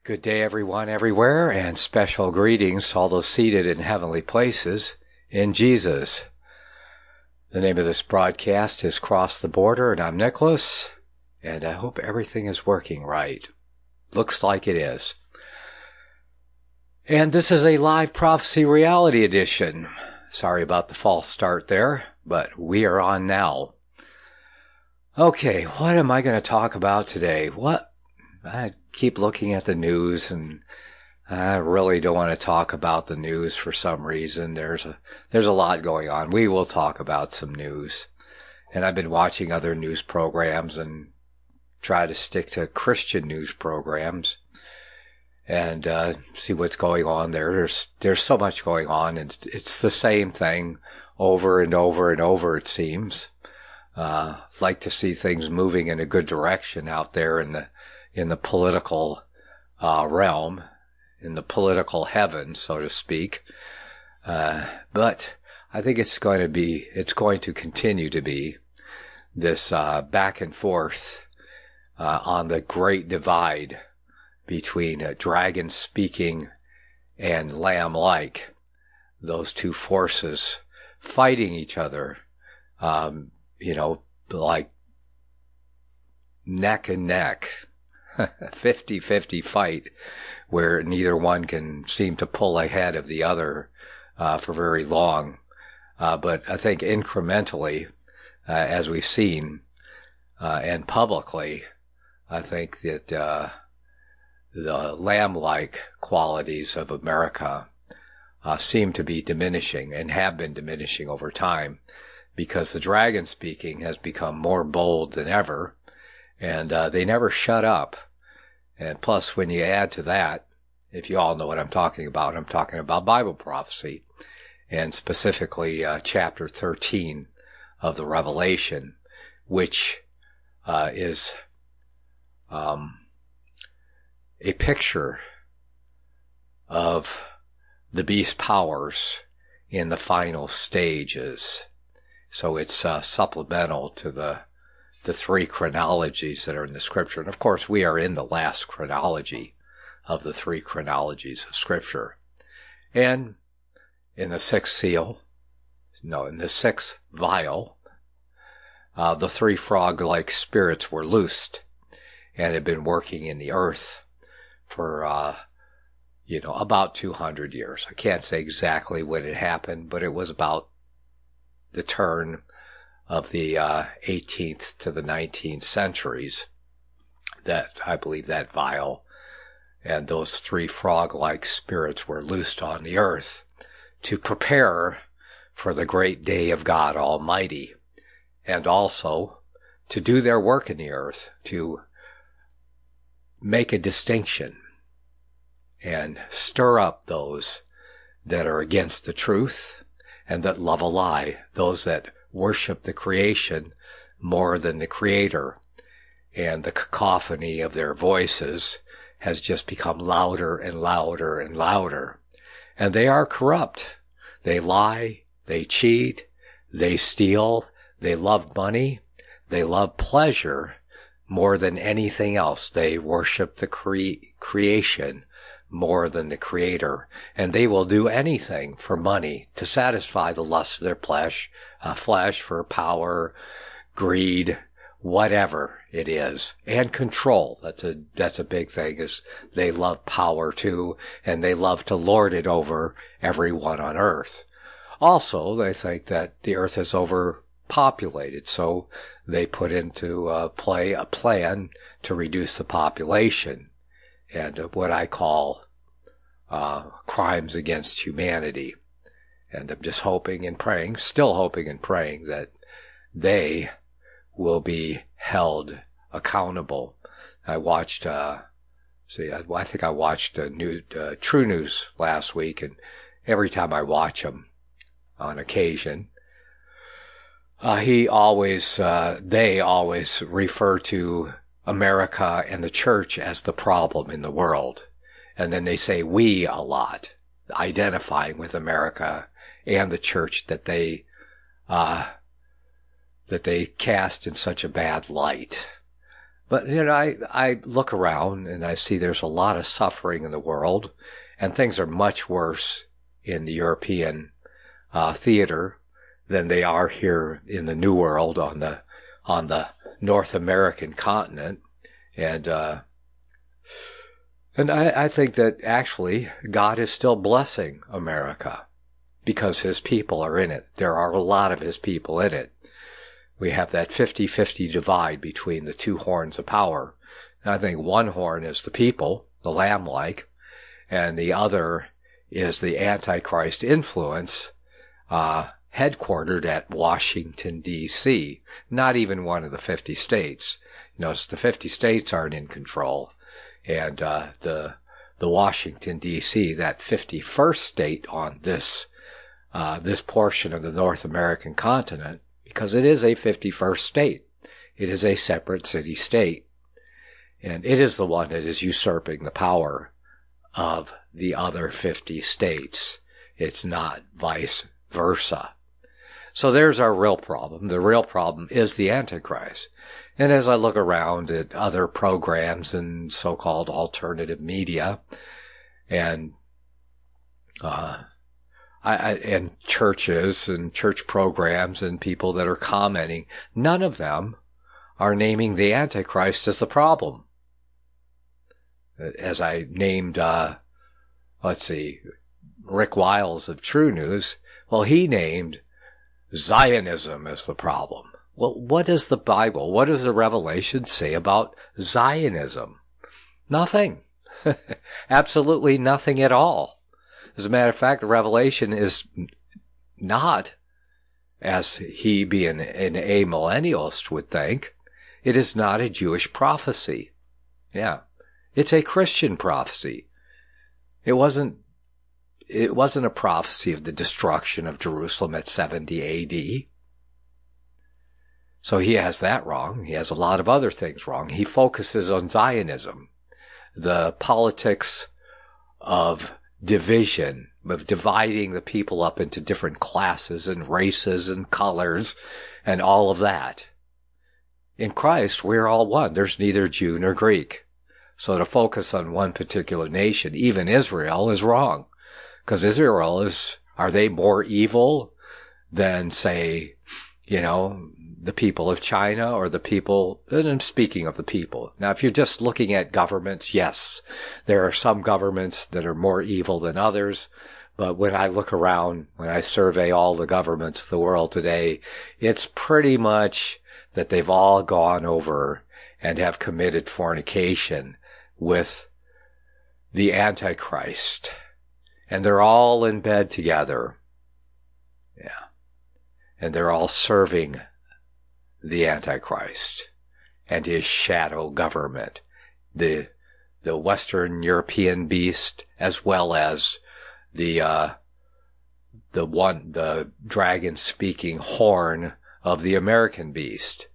Good day, everyone, everywhere, and special greetings to all those seated in heavenly places in Jesus. The name of this broadcast is Cross the Border, and I'm Nicholas, and I hope everything is working right. Looks like it is. And this is a live prophecy reality edition. Sorry about the false start there, but we are on now. Okay, what am I going to talk about today? I keep looking at the news, and I really don't want to talk about the news for some reason. There's a lot going on. We will talk about some news. And I've been watching other news programs and try to stick to Christian news programs and see what's going on there. There's so much going on, and it's the same thing over and over and over, it seems. Like to see things moving in a good direction out there in the political realm, in the political heaven, so to speak. But I think it's going to continue to be this back and forth on the great divide between dragon speaking and lamb like. Those two forces fighting each other, like neck and neck. 50-50 fight where neither one can seem to pull ahead of the other for very long. But I think incrementally, as we've seen, and publicly, I think that the lamb-like qualities of America seem to be diminishing and have been diminishing over time because the dragon speaking has become more bold than ever, and they never shut up. And plus, when you add to that, if you all know what I'm talking about Bible prophecy, and specifically chapter 13 of the Revelation, which is a picture of the beast powers in the final stages. So it's supplemental to the three chronologies that are in the scripture. And of course, we are in the last chronology of the three chronologies of scripture. And in the sixth vial, the three frog-like spirits were loosed and had been working in the earth for, about 200 years. I can't say exactly when it happened, but it was about the turn of the 18th to the 19th centuries, that I believe that vial and those three frog-like spirits were loosed on the earth to prepare for the great day of God Almighty, and also to do their work in the earth, to make a distinction and stir up those that are against the truth and that love a lie, those that worship the creation more than the creator, and the cacophony of their voices has just become louder and louder and louder. And they are corrupt. They lie, they cheat, they steal, they love money, they love pleasure more than anything else. They worship the creation more than the creator, and they will do anything for money to satisfy the lust of their flesh, for power, greed, whatever it is, and control. That's a big thing, is they love power too, and they love to lord it over everyone on earth. Also, they think that the earth is overpopulated, so they put into play a plan to reduce the population, and what I call crimes against humanity. And I'm just still hoping and praying that they will be held accountable. I watched, I think I watched True News last week, and every time I watch them on occasion, they always refer to America and the church as the problem in the world. And then they say we a lot, identifying with America and the church that they cast in such a bad light. But, I look around and I see there's a lot of suffering in the world, and things are much worse in the European theater than they are here in the New World on the North American continent. And I think that actually God is still blessing America because his people are in it. There are a lot of his people in it. We have that 50-50 divide between the two horns of power. And I think one horn is the people, the lamb-like, and the other is the Antichrist influence, headquartered at Washington, D.C., not even one of the 50 states. Notice the 50 states aren't in control. And the Washington, D.C., that 51st state on this portion of the North American continent, because it is a 51st state. It is a separate city-state. And it is the one that is usurping the power of the other 50 states. It's not vice versa. So there's our real problem. The real problem is the Antichrist. And as I look around at other programs and so-called alternative media and and churches and church programs and people that are commenting, none of them are naming the Antichrist as the problem. As I named, Rick Wiles of True News, well, he named Zionism as the problem. Well, what does the Bible, what does the Revelation say about Zionism? Nothing. Absolutely nothing at all. As a matter of fact, the Revelation is not, as he being an amillennialist would think, it is not a Jewish prophecy. Yeah. It's a Christian prophecy. It wasn't a prophecy of the destruction of Jerusalem at 70 A.D. So he has that wrong. He has a lot of other things wrong. He focuses on Zionism, the politics of division, of dividing the people up into different classes and races and colors and all of that. In Christ, we're all one. There's neither Jew nor Greek. So to focus on one particular nation, even Israel, is wrong. Because Israel are they more evil than, say, the people of China or the people, and I'm speaking of the people. Now, if you're just looking at governments, yes, there are some governments that are more evil than others. But when I look around, when I survey all the governments of the world today, it's pretty much that they've all gone over and have committed fornication with the Antichrist. And they're all in bed together. Yeah. And they're all serving the Antichrist and his shadow government, the Western European beast, as well as the dragon speaking horn of the American beast.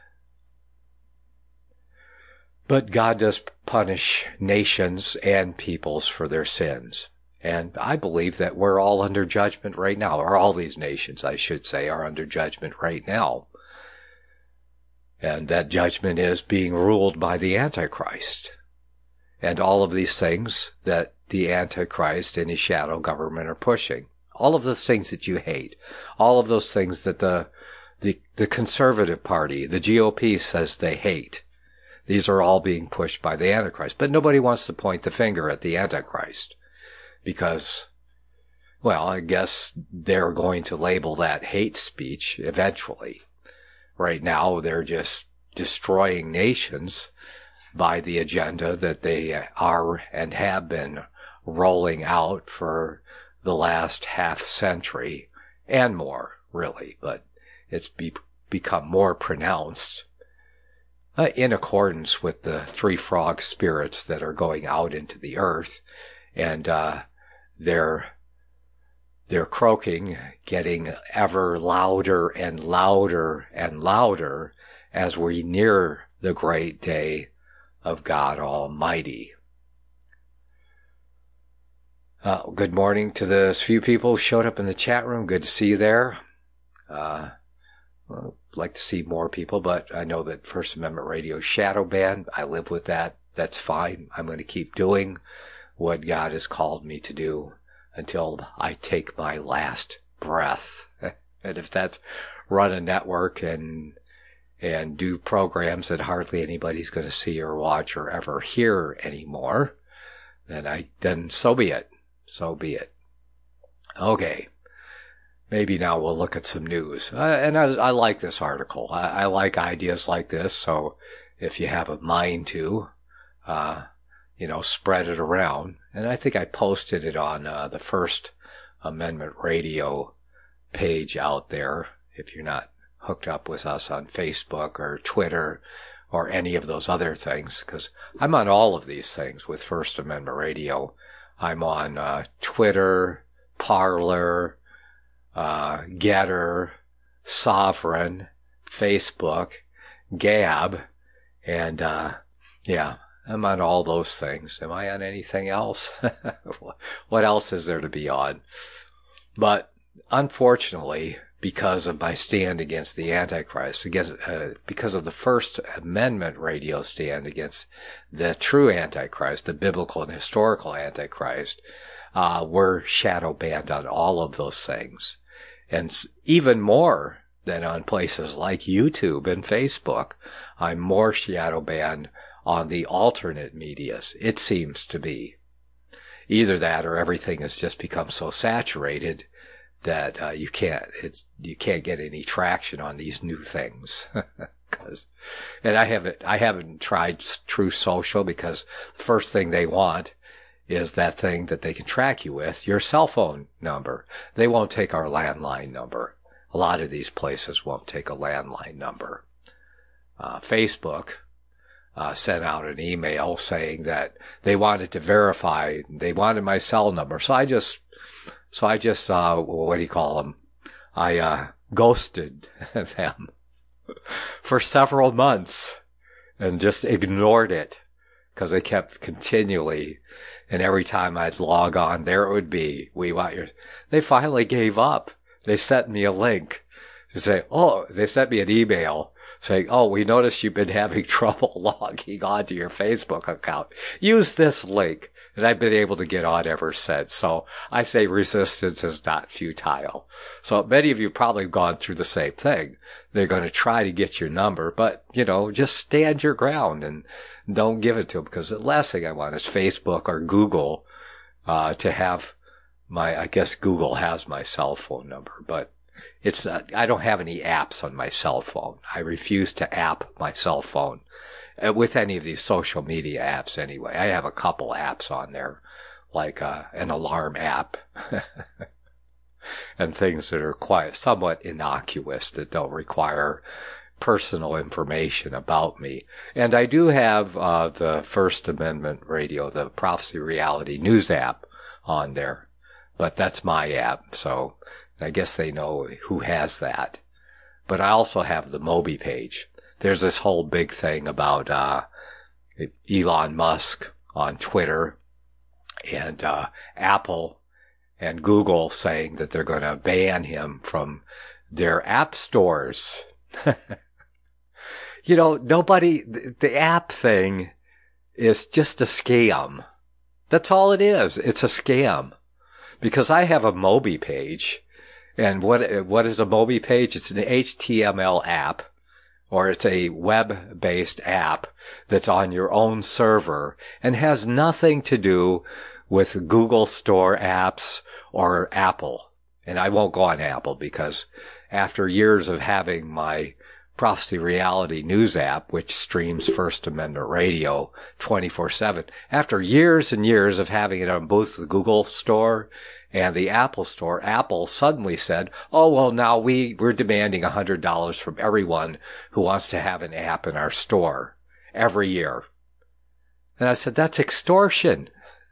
But God does punish nations and peoples for their sins. And I believe that we're all under judgment right now, or all these nations, I should say, are under judgment right now. And that judgment is being ruled by the Antichrist. And all of these things that the Antichrist and his shadow government are pushing. All of those things that you hate. All of those things that the Conservative Party, the GOP, says they hate. These are all being pushed by the Antichrist. But nobody wants to point the finger at the Antichrist. Because, well, I guess they're going to label that hate speech eventually. Right now, they're just destroying nations by the agenda that they are and have been rolling out for the last half century and more, really. But it's become more pronounced in accordance with the three frog spirits that are going out into the earth. And they're croaking, getting ever louder and louder and louder as we near the great day of God Almighty. Good morning to the few people who showed up in the chat room. Good to see you there. Well, like to see more people, but I know that First Amendment Radio is shadow banned. I live with that. That's fine. I'm going to keep doing what God has called me to do until I take my last breath. And if that's run a network and do programs that hardly anybody's going to see or watch or ever hear anymore, then so be it. So be it. Okay. Maybe now we'll look at some news. And I like this article. I like ideas like this. So if you have a mind to, spread it around. And I think I posted it on the First Amendment Radio page out there. If you're not hooked up with us on Facebook or Twitter or any of those other things, because I'm on all of these things with First Amendment Radio. I'm on Twitter, Parler, Getter, Sovereign, Facebook, Gab, and I'm on all those things. Am I on anything else? What else is there to be on? But unfortunately, because of my stand against the Antichrist, because of the First Amendment Radio stand against the true Antichrist, the biblical and historical Antichrist, we're shadow banned on all of those things. And even more than on places like YouTube and Facebook, I'm more shadow banned on the alternate medias. It seems to be. Either that or everything has just become so saturated that you can't get any traction on these new things. And I haven't tried True Social, because the first thing they want is that thing that they can track you with, your cell phone number. They won't take our landline number. A lot of these places won't take a landline number. Facebook sent out an email saying that they wanted to verify, they wanted my cell number. So I just what do you call them? I ghosted them for several months and just ignored it, because they kept continually, and every time I'd log on, there it would be, they finally gave up. They sent me a link to say, they sent me an email saying, we noticed you've been having trouble logging onto your Facebook account. Use this link. And I've been able to get on ever since. So I say resistance is not futile. So many of you probably have gone through the same thing. They're going to try to get your number, but, just stand your ground and don't give it to them, because the last thing I want is Facebook or Google to have I guess Google has my cell phone number, but I don't have any apps on my cell phone. I refuse to app my cell phone with any of these social media apps anyway. I have a couple apps on there, like an alarm app and things that are somewhat innocuous, that don't require personal information about me. And I do have the First Amendment Radio, the Prophecy Reality News app on there, but that's my app, so I guess they know who has that. But I also have the Moby page. There's this whole big thing about Elon Musk on Twitter and Apple and Google saying that they're going to ban him from their app stores. The app thing is just a scam. That's all it is. It's a scam. Because I have a Moby page. And what is a Moby page? It's an HTML app, or it's a web-based app that's on your own server and has nothing to do with Google Store apps or Apple. And I won't go on Apple, because after years of having my Prophecy Reality News app, which streams First Amendment Radio 24/7, after years and years of having it on both the Google Store and the Apple Store, Apple suddenly said, now we're demanding $100 from everyone who wants to have an app in our store every year. And I said, that's extortion.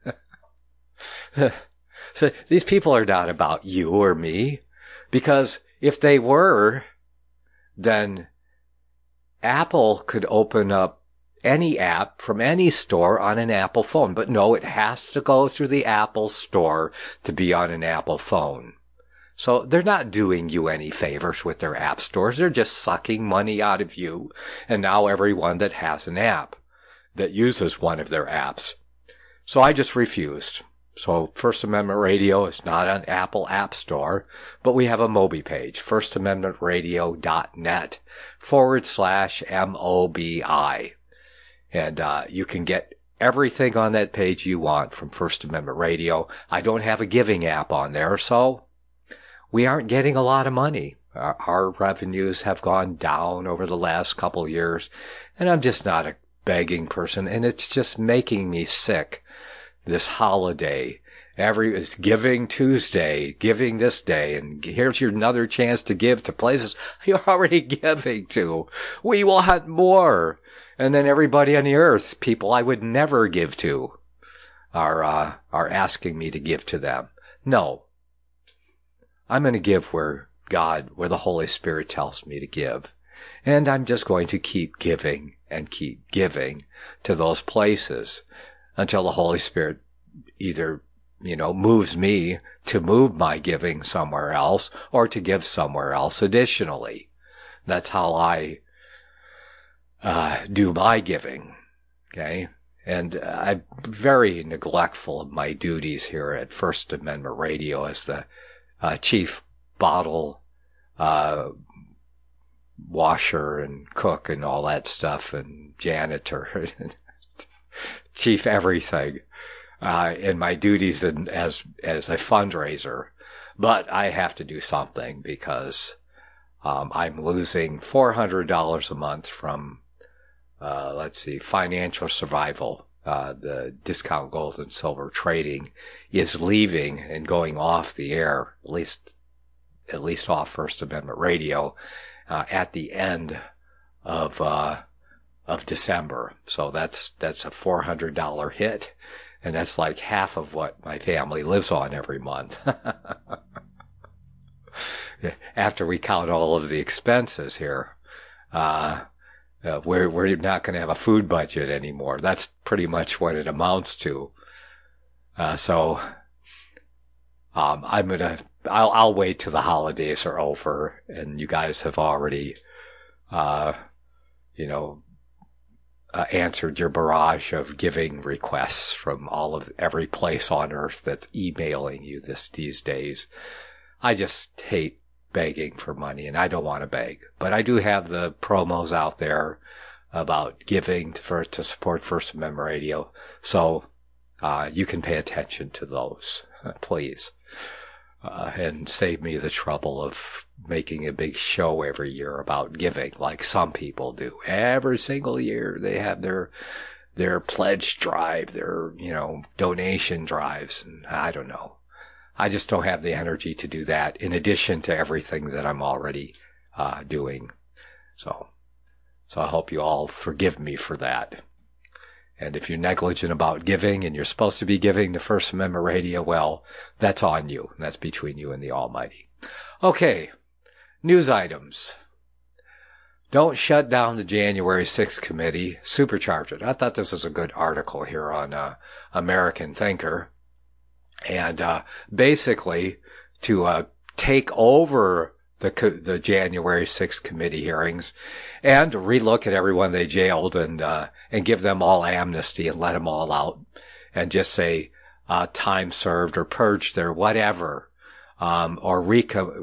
So these people are not about you or me, because if they were, then Apple could open up any app from any store on an Apple phone. But no, it has to go through the Apple Store to be on an Apple phone. So they're not doing you any favors with their app stores. They're just sucking money out of you. And now everyone that has an app that uses one of their apps. So I just refused. So First Amendment Radio is not an Apple App Store, but we have a Mobi page, firstamendmentradio.net/MOBI. And you can get everything on that page you want from First Amendment Radio. I don't have a giving app on there, so we aren't getting a lot of money. Our revenues have gone down over the last couple of years, and I'm just not a begging person, and it's just making me sick. This holiday, it's Giving Tuesday, giving this day, and here's your another chance to give to places you're already giving to. We want more. And then everybody on the earth, people I would never give to, are asking me to give to them. No. I'm going to give where the Holy Spirit tells me to give. And I'm just going to keep giving and keep giving to those places until the Holy Spirit either, moves me to move my giving somewhere else or to give somewhere else additionally. That's how I do my giving. Okay. And I'm very neglectful of my duties here at First Amendment Radio as the chief bottle washer and cook and all that stuff, and janitor, chief everything, in my duties as a fundraiser. But I have to do something because I'm losing $400 a month from Financial Survival. The Discount Gold and Silver Trading is leaving and going off the air, at least off First Amendment Radio, at the end of December. So that's a $400 hit, and that's like half of what my family lives on every month. After we count all of the expenses here, we're not going to have a food budget anymore. That's pretty much what it amounts to. So I'll wait till the holidays are over, and you guys have already, answered your barrage of giving requests from every place on earth that's emailing you these days. I just hate begging for money, and I don't want to beg, but I do have the promos out there about giving to support First Amendment Radio. So, you can pay attention to those, please. And save me the trouble of making a big show every year about giving, like some people do. Every single year they have their pledge drive, their, donation drives, and I don't know. I just don't have the energy to do that in addition to everything that I'm already doing. So I hope you all forgive me for that. And if you're negligent about giving and you're supposed to be giving to First Amendment Radio, well, that's on you. That's between you and the Almighty. Okay, news items. Don't shut down the January 6th committee. Supercharge it. I thought this was a good article here on American Thinker. And basically, to take over the January 6th committee hearings and relook at everyone they jailed and give them all amnesty and let them all out and just say time served or purge their whatever, or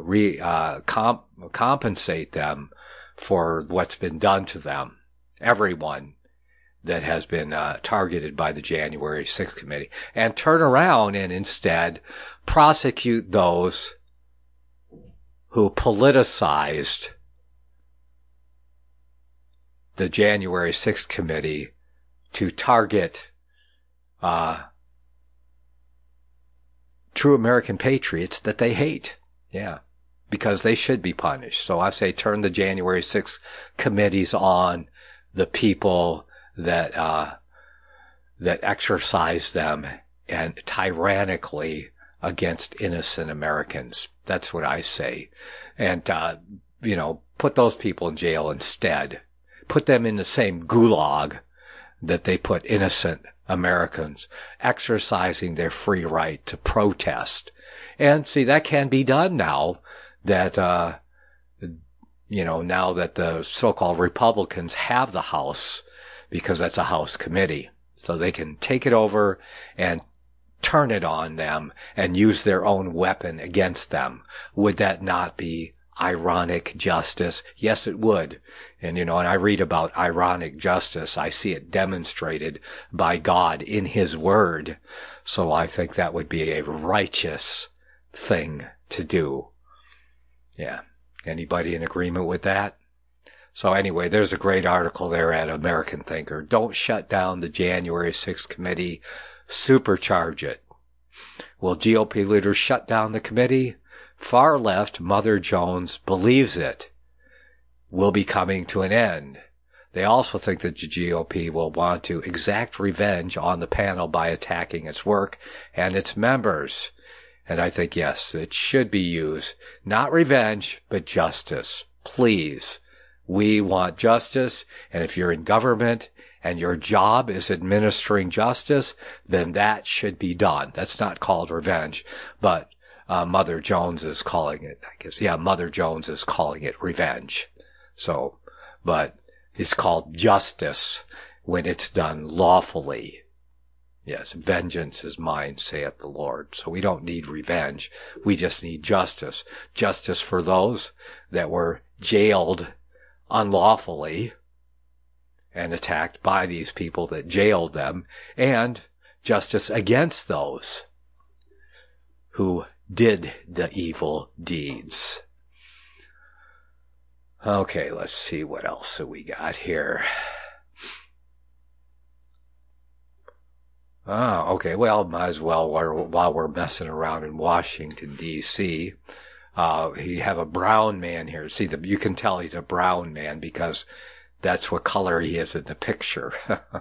compensate them for what's been done to them. Everyone that has been targeted by the January 6th committee, and turn around and instead prosecute those who politicized the January 6th committee to target true American patriots that they hate. Yeah, because they should be punished. So I say turn the January 6th committees on the people that exercise them and tyrannically against innocent Americans. That's what I say. And, put those people in jail instead. Put them in the same gulag that they put innocent Americans exercising their free right to protest. And see, that can be done now that, now that the so-called Republicans have the House, because that's a House committee. So they can take it over and turn it on them and use their own weapon against them. Would that not be ironic justice? Yes, it would. And, and I read about ironic justice. I see it demonstrated by God in His Word. So I think that would be a righteous thing to do. Yeah. Anybody in agreement with that? So anyway, there's a great article there at American Thinker. Don't shut down the January 6th committee. Supercharge it. Will GOP leaders shut down the committee? Far left Mother Jones believes it will be coming to an end. They also think that the GOP will want to exact revenge on the panel by attacking its work and its members. And I think, yes, it should be used. Not revenge, but justice. Please. We want justice, and if you're in government and your job is administering justice, then that should be done. That's not called revenge, but Mother Jones is calling it, I guess. Yeah, Mother Jones is calling it revenge. So, but it's called justice when it's done lawfully. Yes, vengeance is mine, saith the Lord. So we don't need revenge. We just need justice. Justice for those that were jailed unlawfully and attacked by these people that jailed them, and justice against those who did the evil deeds. Okay, let's see what else we got here. Okay, well, might as well, while we're messing around in Washington, D.C., you have a brown man here. See, you can tell he's a brown man because that's what color he is in the picture.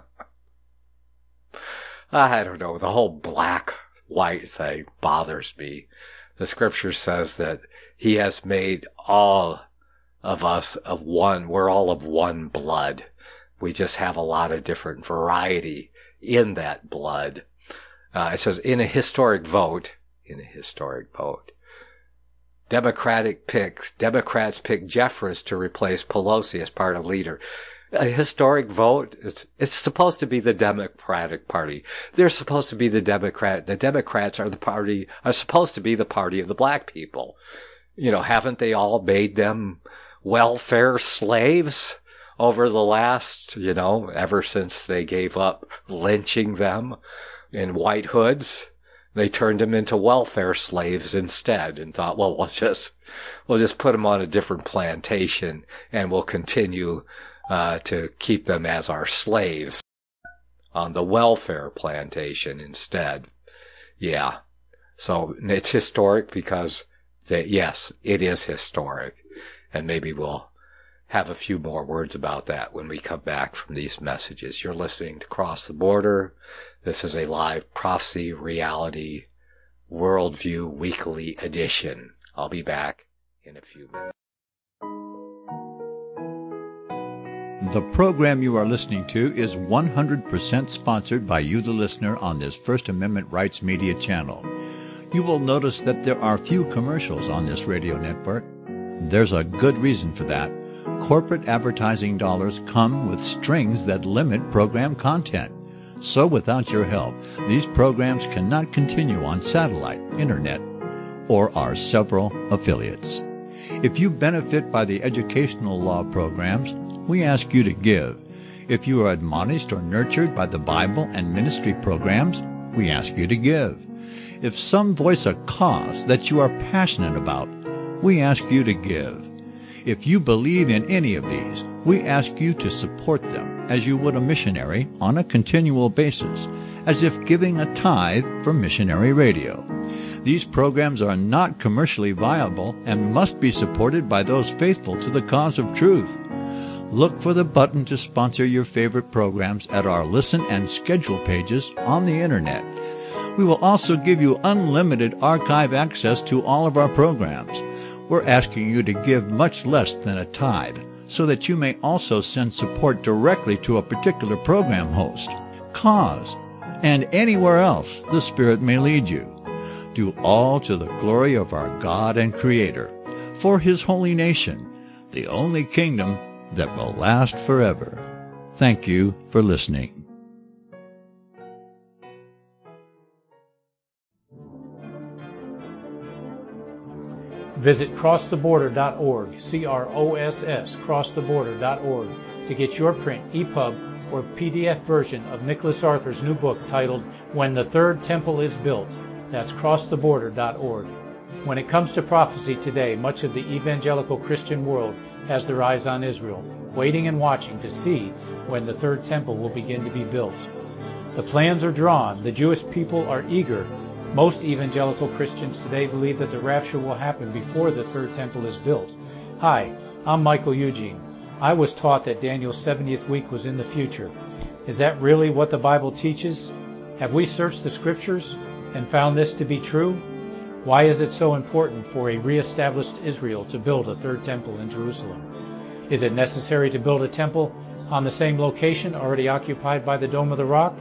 I don't know. The whole black-white thing bothers me. The scripture says that He has made all of us of one. We're all of one blood. We just have a lot of different variety in that blood. It says, in a historic vote, Democrats pick Jeffress to replace Pelosi as party leader. A historic vote, it's supposed to be the Democratic Party. They're supposed to be the Democrats are supposed to be the party of the black people. Haven't they all made them welfare slaves over the last, ever since they gave up lynching them in white hoods? They turned them into welfare slaves instead and thought, well, we'll just put them on a different plantation and we'll continue to keep them as our slaves on the welfare plantation instead. Yeah. So it's historic because yes, it is historic. And maybe we'll have a few more words about that when we come back from these messages. You're listening to Cross the Border. This is a live prophecy reality worldview weekly edition. I'll be back in a few minutes. The program you are listening to is 100% sponsored by you, the listener, on this First Amendment Rights Media channel. You will notice that there are few commercials on this radio network. There's a good reason for that. Corporate advertising dollars come with strings that limit program content. So without your help, these programs cannot continue on satellite, internet, or our several affiliates. If you benefit by the educational law programs, we ask you to give. If you are admonished or nurtured by the Bible and ministry programs, we ask you to give. If some voice a cause that you are passionate about, we ask you to give. If you believe in any of these, we ask you to support them as you would a missionary on a continual basis, as if giving a tithe for missionary radio. These programs are not commercially viable and must be supported by those faithful to the cause of truth. Look for the button to sponsor your favorite programs at our listen and schedule pages on the internet. We will also give you unlimited archive access to all of our programs. We're asking you to give much less than a tithe so that you may also send support directly to a particular program host, cause, and anywhere else the Spirit may lead you. Do all to the glory of our God and Creator, for His holy nation, the only kingdom that will last forever. Thank you for listening. Visit crosstheborder.org, C-R-O-S-S, crosstheborder.org, to get your print, EPUB, or PDF version of Nicholas Arthur's new book titled When the Third Temple is Built. That's crosstheborder.org. When it comes to prophecy today, much of the evangelical Christian world has their eyes on Israel, waiting and watching to see when the third temple will begin to be built. The plans are drawn. The Jewish people are eager. Most evangelical Christians today believe that the rapture will happen before the third temple is built. Hi, I'm Michael Eugene. I was taught that Daniel's 70th week was in the future. Is that really what the Bible teaches? Have we searched the Scriptures and found this to be true? Why is it so important for a re-established Israel to build a third temple in Jerusalem? Is it necessary to build a temple on the same location already occupied by the Dome of the Rock?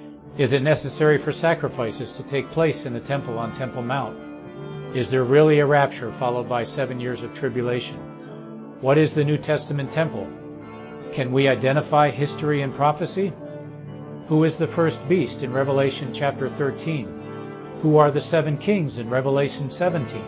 Is it necessary for sacrifices to take place in the temple on Temple Mount? Is there really a rapture followed by 7 years of tribulation? What is the New Testament temple? Can we identify history and prophecy? Who is the first beast in Revelation chapter 13? Who are the 7 kings in Revelation 17?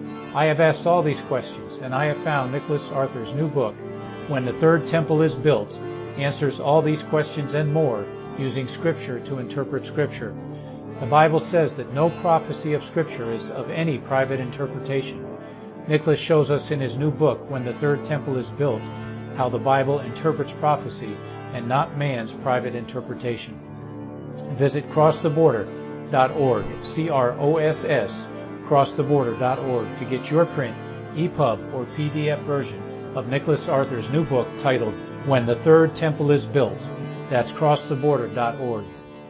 I have asked all these questions, and I have found Nicholas Arthur's new book, When the Third Temple is Built, answers all these questions and more using Scripture to interpret Scripture. The Bible says that no prophecy of Scripture is of any private interpretation. Nicholas shows us in his new book, When the Third Temple is Built, how the Bible interprets prophecy and not man's private interpretation. Visit crosstheborder.org, C-R-O-S-S, crosstheborder.org, to get your print, EPUB, or PDF version of Nicholas Arthur's new book titled When the Third Temple is Built. That's crosstheborder.org.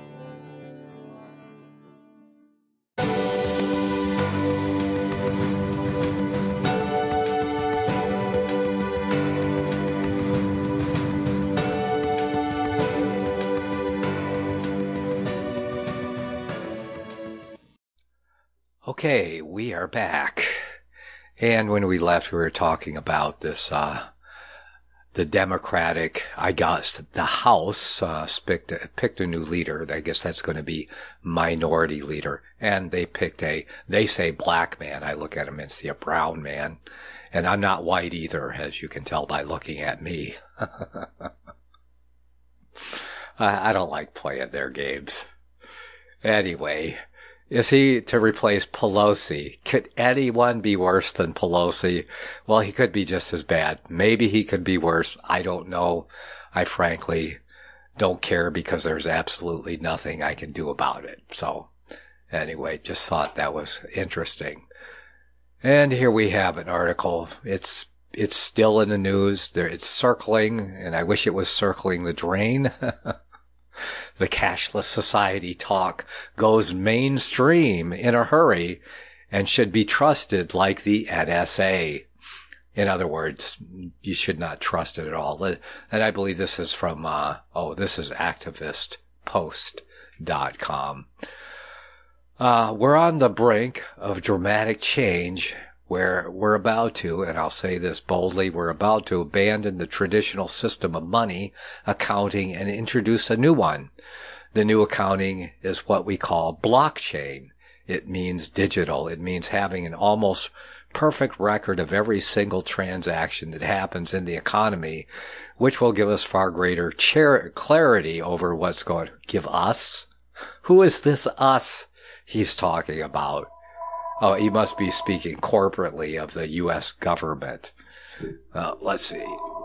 Okay, we are back. And when we left, we were talking about this, the Democratic, the House, picked a new leader. I guess that's going to be minority leader. And they picked they say black man. I look at him and see a brown man. And I'm not white either, as you can tell by looking at me. I don't like playing their games. Anyway, is he to replace Pelosi? Could anyone be worse than Pelosi? Well, he could be just as bad. Maybe he could be worse. I don't know. I frankly don't care because there's absolutely nothing I can do about it. So anyway, just thought that was interesting. And here we have an article. It's still in the news. It's circling, and I wish it was circling the drain. The cashless society talk goes mainstream in a hurry and should be trusted like the NSA. In other words, you should not trust it at all. And I believe this is from, this is activistpost.com. We're on the brink of dramatic change where we're about to, and I'll say this boldly, we're about to abandon the traditional system of money accounting and introduce a new one. The new accounting is what we call blockchain. It means digital. It means having an almost perfect record of every single transaction that happens in the economy, which will give us far greater clarity over what's going to give us. Who is this us he's talking about? Oh, he must be speaking corporately of the U.S. government. Let's see.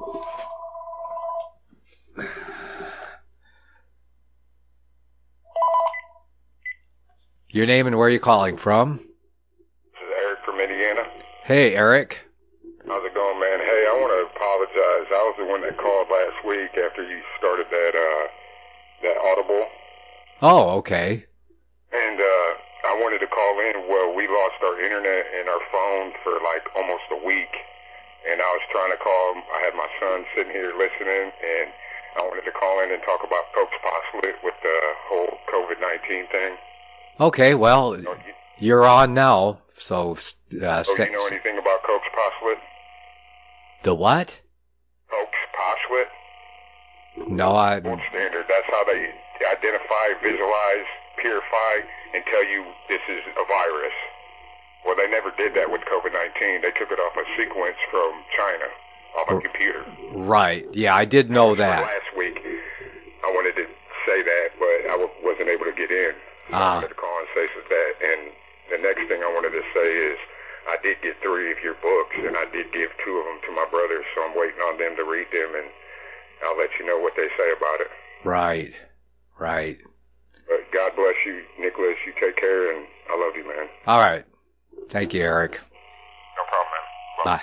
Your name and where are you calling from? This is Eric from Indiana. Hey, Eric. How's it going, man? Hey, I want to apologize. I was the one that called last week after you started that Audible. Oh, okay. And I wanted to call in. Well, we lost our internet and our phone for like almost a week. And I was trying to call. I had my son sitting here listening, and I wanted to call in and talk about Pope's Postulate with the whole COVID-19 thing. Okay, well, you're on now, so... do you know anything about Pope's Postulate? The what? Pope's Postulate? No, Gold standard. That's how they identify, visualize, purify, and tell you this is a virus. Well, they never did that with COVID-19. They took it off a sequence from China, off a computer. Right. Yeah, I did know that. Last week, I wanted to say that, but I wasn't able to get in. So I wanted to call and say that. And the next thing I wanted to say is I did get 3 of your books, and I did give 2 of them to my brothers, so I'm waiting on them to read them, and I'll let you know what they say about it. Right. But God bless you, Nicholas. You take care, and I love you, man. All right. Thank you, Eric. No problem, man.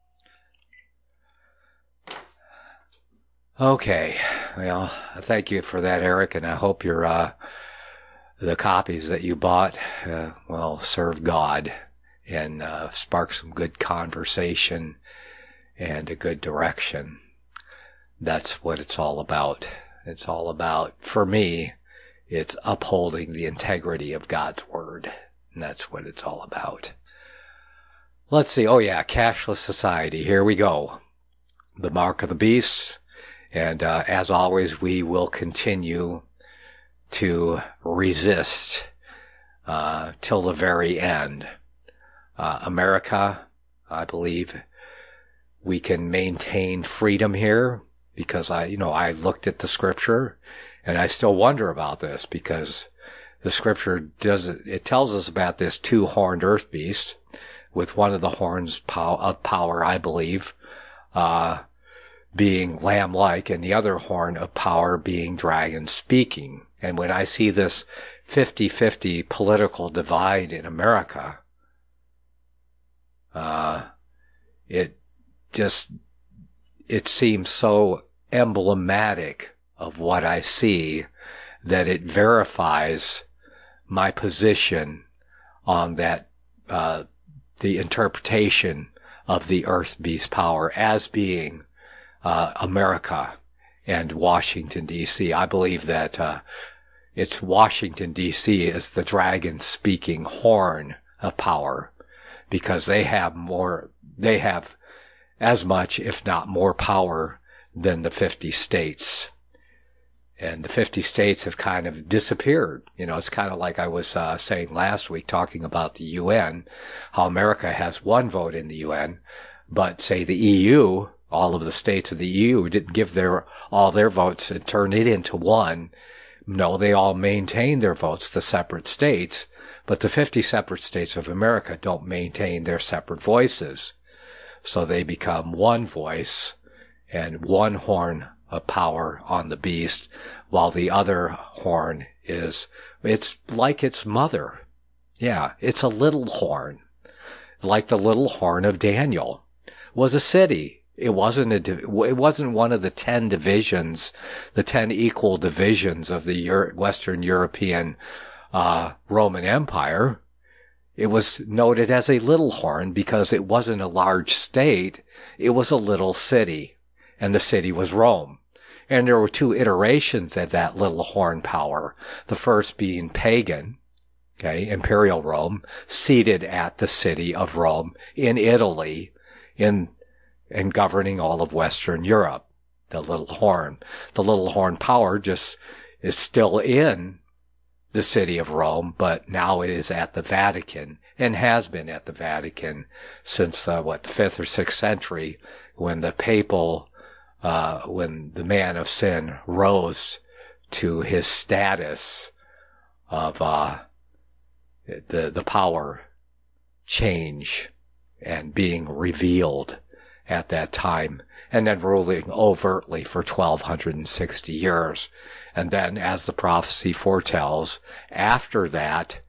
Bye. Okay. Well, thank you for that, Eric, and I hope your the copies that you bought will serve God and spark some good conversation and a good direction. That's what it's all about. It's all about, for me, it's upholding the integrity of God's Word. And that's what it's all about. Let's see. Oh, yeah, cashless society. Here we go. The mark of the beast. And as always, we will continue to resist till the very end. America, I believe, we can maintain freedom here because I looked at the scripture and I still wonder about this because the scripture it tells us about this 2-horned earth beast with one of the horns of power, I believe, being lamb-like and the other horn of power being dragon speaking. And when I see this 50-50 political divide in America, it seems so emblematic of what I see that it verifies my position on that, the interpretation of the earth beast power as being, America and Washington, D.C. I believe that, it's Washington, D.C. is the dragon speaking horn of power because they have as much, if not more power than the 50 states. And the 50 states have kind of disappeared. It's kind of like I was saying last week talking about the UN, how America has 1 vote in the UN, but say the EU, all of the states of the EU didn't give all their votes and turn it into 1. No, they all maintain their votes, the separate states, but the 50 separate states of America don't maintain their separate voices. So they become 1 voice and 1 horn of power on the beast, while the other horn it's like its mother. Yeah, it's a little horn. Like the little horn of Daniel was a city. It wasn't one of the 10 divisions, the 10 equal divisions of the Western European, Roman Empire. It was noted as a little horn because it wasn't a large state. It was a little city, and the city was Rome. And there were 2 iterations of that little horn power. The first being pagan, imperial Rome, seated at the city of Rome in Italy, and governing all of Western Europe. The little horn power just is still in the city of Rome, but now it is at the Vatican and has been at the Vatican since, the 5th or 6th century when when the man of sin rose to his status of, the power change and being revealed at that time, and then ruling overtly for 1260 years. And then, as the prophecy foretells, after that,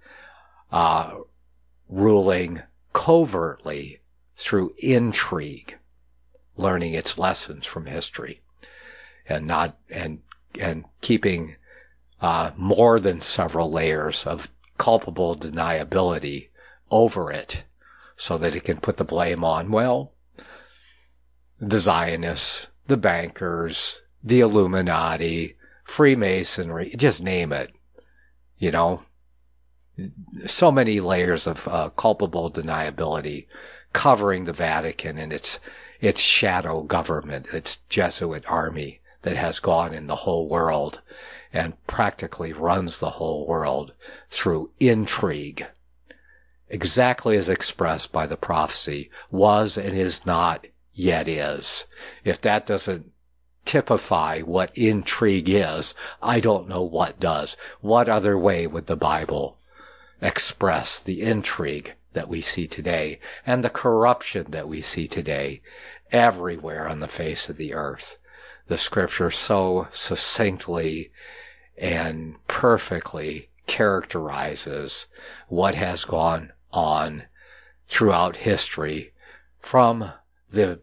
ruling covertly through intrigue, learning its lessons from history, and keeping more than several layers of culpable deniability over it, so that it can put the blame on, the Zionists, the bankers, the Illuminati, Freemasonry, just name it. You know, so many layers of culpable deniability covering the Vatican and its shadow government, its Jesuit army that has gone in the whole world and practically runs the whole world through intrigue, exactly as expressed by the prophecy, was and is not, yet is. If that doesn't typify what intrigue is, I don't know what does. What other way would the Bible express the intrigue that we see today and the corruption that we see today everywhere on the face of the earth? The scripture so succinctly and perfectly characterizes what has gone on throughout history from the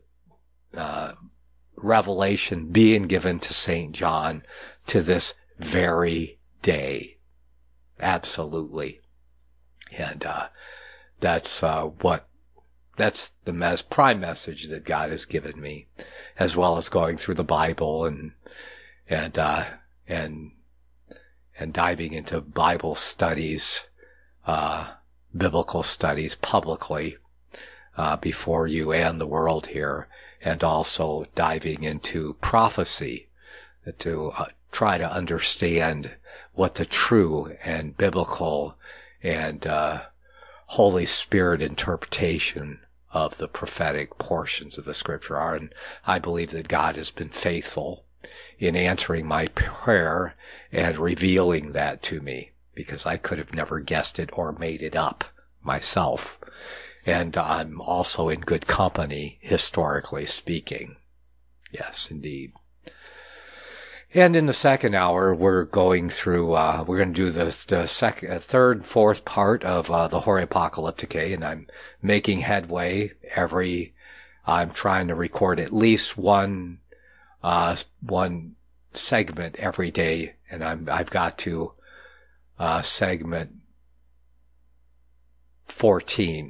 revelation being given to St. John to this very day. Absolutely. And that's the prime message that God has given me, as well as going through the Bible and diving into Bible studies, biblical studies publicly, before you and the world here, and also diving into prophecy to try to understand what the true and biblical and Holy Spirit interpretation of the prophetic portions of the scripture are. And I believe that God has been faithful in answering my prayer and revealing that to me, because I could have never guessed it or made it up myself. And I'm also in good company, historically speaking. Yes, indeed. And in the second hour, we're going through, we're going to do the third, fourth part of the Horae Apocalypticae, and I'm making headway I'm trying to record at least one segment every day, and I've got to segment 14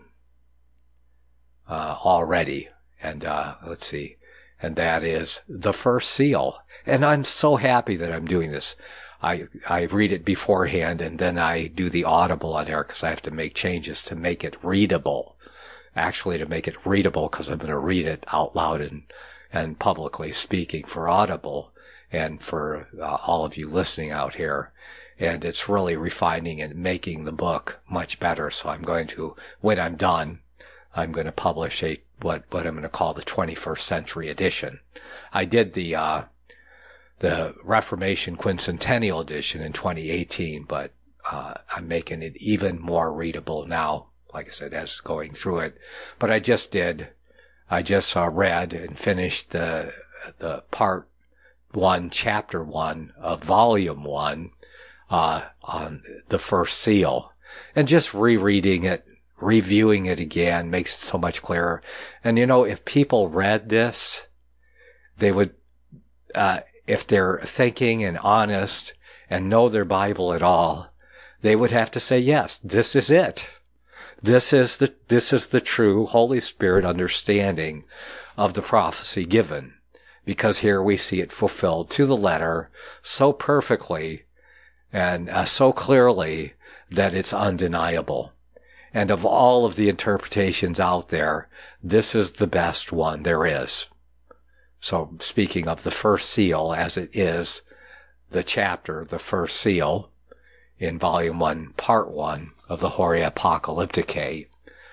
already, and let's see, and that is the first seal. And I'm so happy that I'm doing this. I read it beforehand, and then I do the audible on air because I have to make changes to make it readable. Actually, to make it readable, because I'm going to read it out loud and publicly speaking for audible and for all of you listening out here. And it's really refining and making the book much better. So I'm going to, when I'm done, I'm going to publish what I'm going to call the 21st century edition. I did the Reformation Quincentennial edition in 2018, but I'm making it even more readable now, like I said, as going through it. But I just read and finished the part 1, chapter 1 of volume 1 on the first seal, and just rereading it, reviewing it again makes it so much clearer. And if people read this, they would, if they're thinking and honest and know their Bible at all, they would have to say, yes, this is it. This is the true Holy Spirit understanding of the prophecy given, because here we see it fulfilled to the letter so perfectly and so clearly that it's undeniable. And of all of the interpretations out there, this is the best one there is. So speaking of the first seal, as it is the chapter, the first seal, in volume 1, part 1 of the Horae Apocalypticae,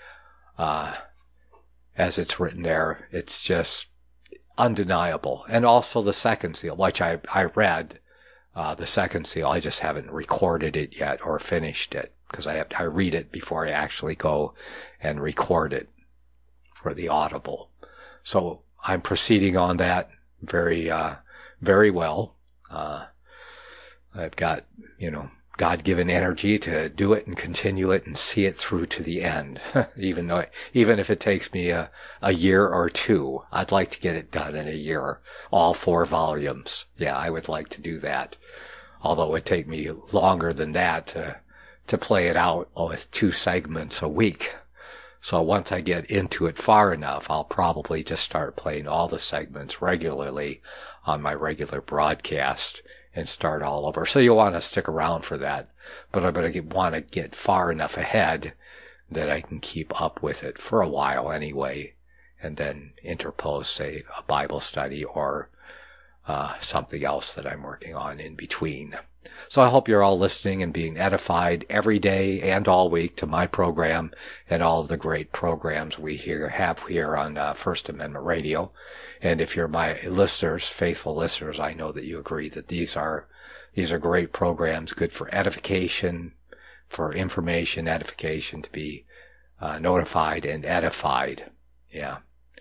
as it's written there, it's just undeniable. And also the second seal, which I read, the second seal, I just haven't recorded it yet or finished it, because I read it before I actually go and record it for the audible. So I'm proceeding on that very, very well. I've got, God-given energy to do it and continue it and see it through to the end. even if it takes me a year or two, I'd like to get it done in a year. All 4 volumes. Yeah, I would like to do that. Although it would take me longer than that to play it out with 2 segments a week. So once I get into it far enough, I'll probably just start playing all the segments regularly on my regular broadcast and start all over. So you'll want to stick around for that. But I'm going to want to get far enough ahead that I can keep up with it for a while anyway, and then interpose, say, a Bible study or something else that I'm working on in between. So I hope you're all listening and being edified every day and all week to my program and all of the great programs we have here on First Amendment Radio. And if you're my listeners, faithful listeners, I know that you agree that these are great programs, good for edification, for information, edification, to be notified and edified. Yeah.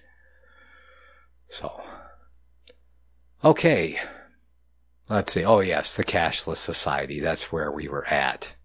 So, okay. Let's see. Oh, yes, the Cashless Society. That's where we were at.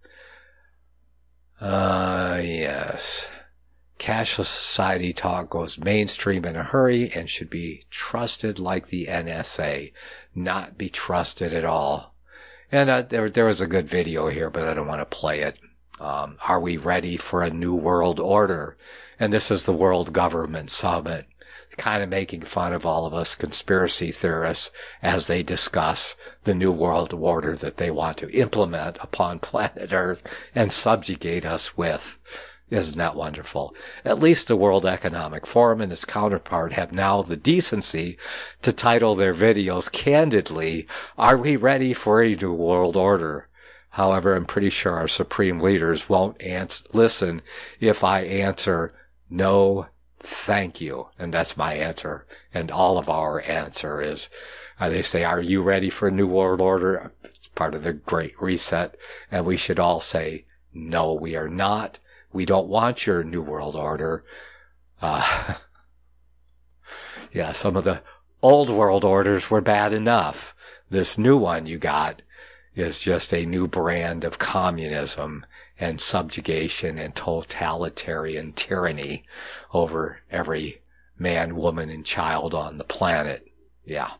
Yes. Cashless Society talk goes mainstream in a hurry and should be trusted like the NSA. Not be trusted at all. And there was a good video here, but I don't want to play it. Are we ready for a new world order? And this is the World Government Summit, kind of making fun of all of us conspiracy theorists as they discuss the new world order that they want to implement upon planet Earth and subjugate us with. Isn't that wonderful? At least the World Economic Forum and its counterpart have now the decency to title their videos candidly, "Are we ready for a new world order?" However, I'm pretty sure our supreme leaders won't listen if I answer no, thank you. And that's my answer. And all of our answer is, they say, "Are you ready for a new world order?" It's part of the Great Reset. And we should all say, "No, we are not. We don't want your new world order." Yeah, some of the old world orders were bad enough. This new one you got is just a new brand of communism and subjugation and totalitarian tyranny over every man, woman, and child on the planet. Yeah.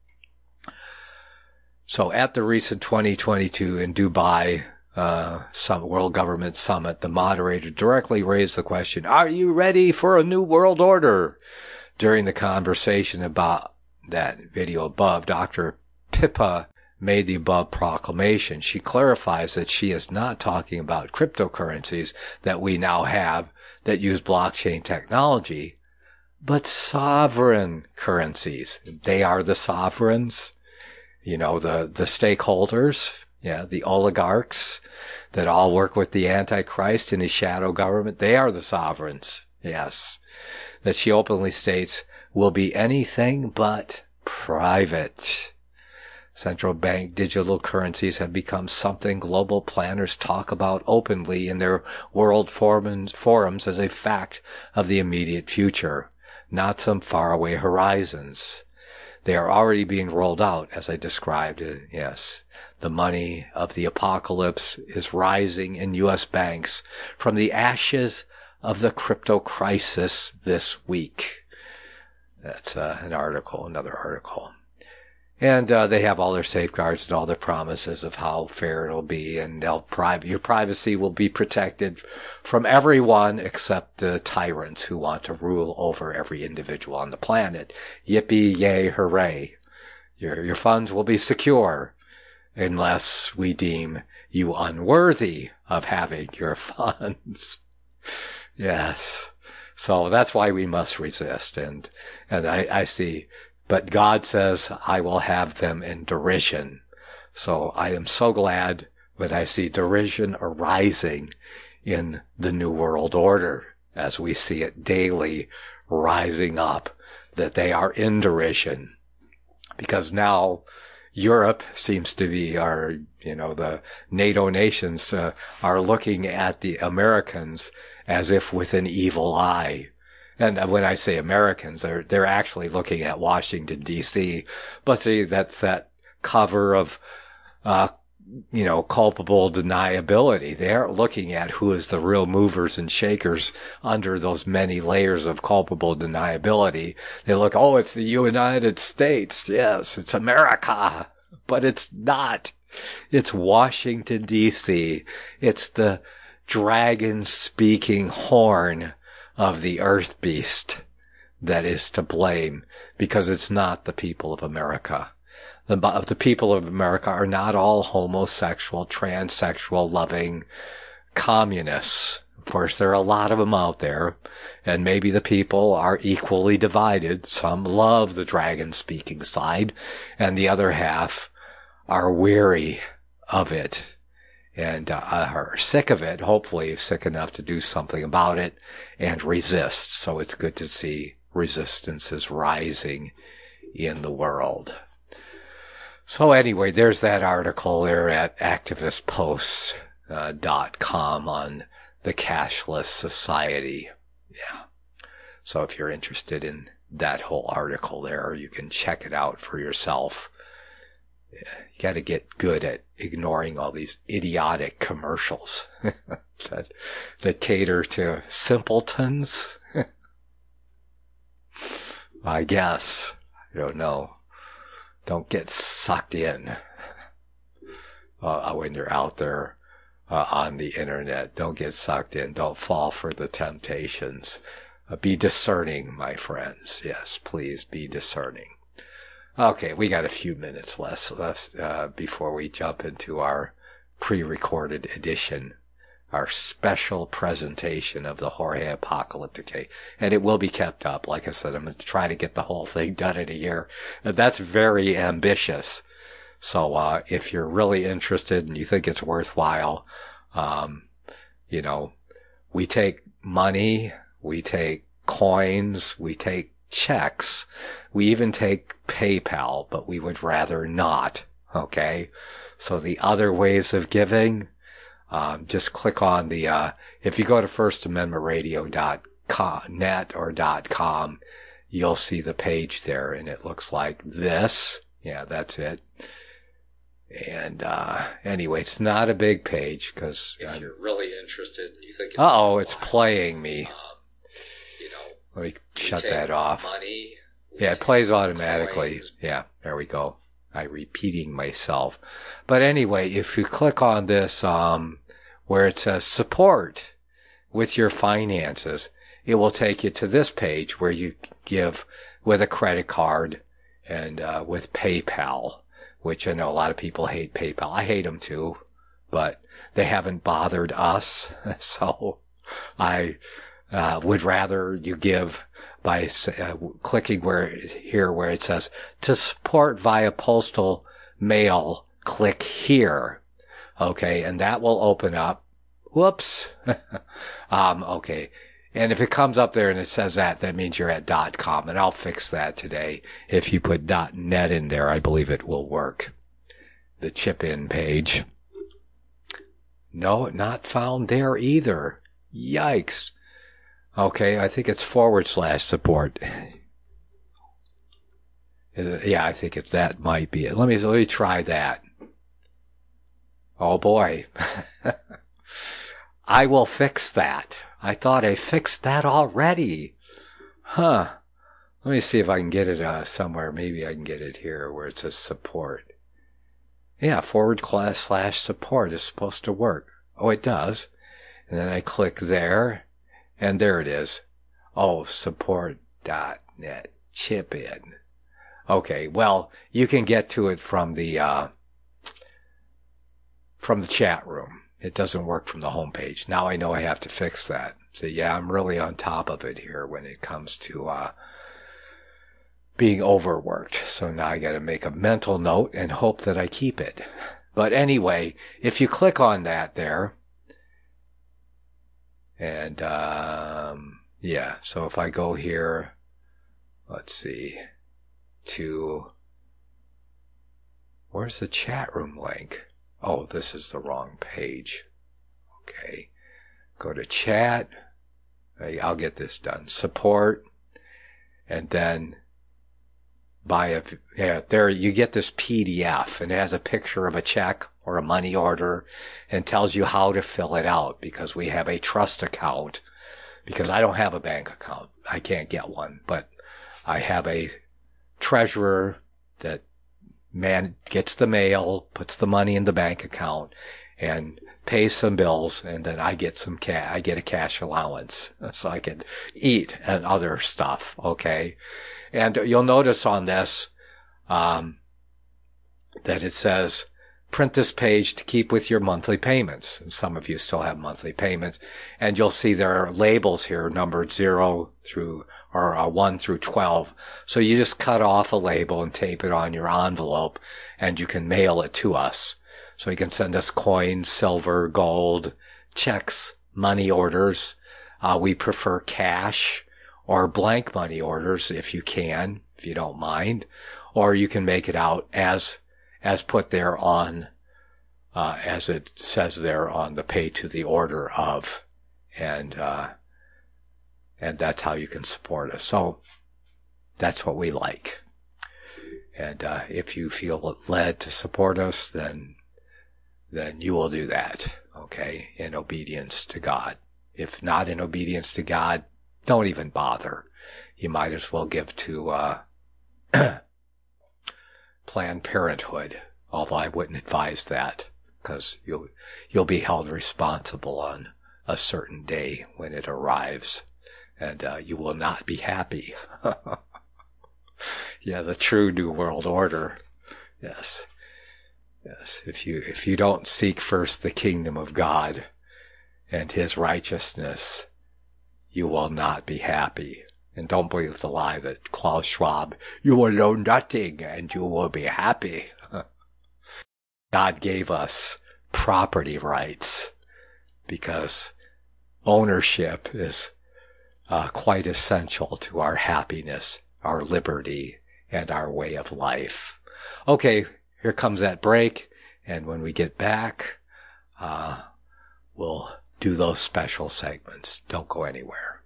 So at the recent 2022 in Dubai World Government Summit, the moderator directly raised the question, "Are you ready for a new world order?" During the conversation about that video above, Dr. Pippa made the above proclamation. She clarifies that she is not talking about cryptocurrencies that we now have that use blockchain technology, but sovereign currencies. They are the sovereigns, the stakeholders, the oligarchs that all work with the Antichrist and his shadow government. They are the sovereigns, yes. That she openly states will be anything but private. Central bank digital currencies have become something global planners talk about openly in their world forums as a fact of the immediate future, not some faraway horizons. They are already being rolled out, as I described it, yes. The money of the apocalypse is rising in U.S. banks from the ashes of the crypto crisis this week. That's another article. And they have all their safeguards and all their promises of how fair it'll be, and your privacy will be protected from everyone except the tyrants who want to rule over every individual on the planet. Yippee, yay, hooray. Your funds will be secure unless we deem you unworthy of having your funds. Yes. So that's why we must resist. And I see, but God says, "I will have them in derision." So I am so glad when I see derision arising in the New World Order, as we see it daily rising up, that they are in derision. Because now Europe seems to be the NATO nations are looking at the Americans as if with an evil eye. And when I say Americans, they're actually looking at Washington, D.C. But see, that's that cover of, culpable deniability. They're looking at who is the real movers and shakers under those many layers of culpable deniability. They look, oh, it's the United States. Yes, it's America. But it's not. It's Washington, D.C. It's the dragon-speaking horn of the earth beast that is to blame, because it's not the people of America. the people of America are not all homosexual, transsexual loving communists. Of course, there are a lot of them out there, and maybe the people are equally divided. Some love the dragon-speaking side, and the other half are weary of it and are sick of it, hopefully sick enough to do something about it and resist. So it's good to see resistance is rising in the world. So anyway, there's that article there at activistposts.com on the cashless society. Yeah. So if you're interested in that whole article there, you can check it out for yourself. Yeah, you got to get good at ignoring all these idiotic commercials that cater to simpletons. I guess. I don't know. Don't get sucked in when you're out there on the internet. Don't get sucked in. Don't fall for the temptations. Be discerning, my friends. Yes, please be discerning. Okay, we got a few minutes left before we jump into our pre-recorded edition, our special presentation of the Jorge Apocalyptic. And it will be kept up. Like I said, I'm going to try to get the whole thing done in a year. That's very ambitious. So, if you're really interested and you think it's worthwhile, we take money, we take coins, we take checks, we even take PayPal, but we would rather not. Okay. So the other ways of giving, just click on the, if you go to firstamendmentradio.net or .com, you'll see the page there, and it looks like this. Yeah, that's it. And, anyway, it's not a big page, because if you're really interested, you think it's it's playing me. Let me shut that off. Money, yeah, it plays automatically. Coins. Yeah, there we go. I'm repeating myself. But anyway, if you click on this, where it says support with your finances, it will take you to this page where you give with a credit card and, with PayPal, which I know a lot of people hate PayPal. I hate them too, but they haven't bothered us. So I, would rather you give by clicking where it says to support via postal mail, click here. Okay. And that will open up. Whoops. Okay. And if it comes up there and it says that means you're at .com, and I'll fix that today. If you put .net in there, I believe it will work. The chip in page. No, not found there either. Yikes. Okay, I think it's /support. Yeah, I think that might be it. Let me try that. Oh boy. I will fix that. I thought I fixed that already. Huh. Let me see if I can get it somewhere. Maybe I can get it here where it says support. Yeah, /support is supposed to work. Oh, it does. And then I click there. And there it is. Oh, support.net. Chip in. Okay, well, you can get to it from the chat room. It doesn't work from the homepage. Now I know I have to fix that. So yeah, I'm really on top of it here when it comes to being overworked. So now I got to make a mental note and hope that I keep it. But anyway, if you click on that there, and, yeah, so if I go here, let's see, where's the chat room link? Oh, this is the wrong page. Okay. Go to chat. I'll get this done. Support. And then there you get this PDF, and it has a picture of a check or a money order and tells you how to fill it out, because we have a trust account, because I don't have a bank account. I can't get one, but I have a treasurer that gets the mail, puts the money in the bank account, and pays some bills, and then I get I get a cash allowance so I can eat and other stuff. Okay. And you'll notice on this, that it says, print this page to keep with your monthly payments. And some of you still have monthly payments. And you'll see there are labels here numbered 1 through 12. So you just cut off a label and tape it on your envelope, and you can mail it to us. So you can send us coins, silver, gold, checks, money orders. We prefer cash or blank money orders if you don't mind. Or you can make it out as put there on, as it says there on the pay to the order of, and that's how you can support us. So that's what we like. And if you feel led to support us, then you will do that, okay, in obedience to God. If not in obedience to God, don't even bother. You might as well give to Planned Parenthood, although I wouldn't advise that, because you'll be held responsible on a certain day when it arrives, and you will not be happy. Yeah, the true New World Order. Yes. If you don't seek first the kingdom of God and his righteousness, you will not be happy. And don't believe the lie that Klaus Schwab, you will know nothing and you will be happy. God gave us property rights because ownership is quite essential to our happiness, our liberty, and our way of life. Okay, here comes that break, and when we get back, we'll do those special segments. Don't go anywhere.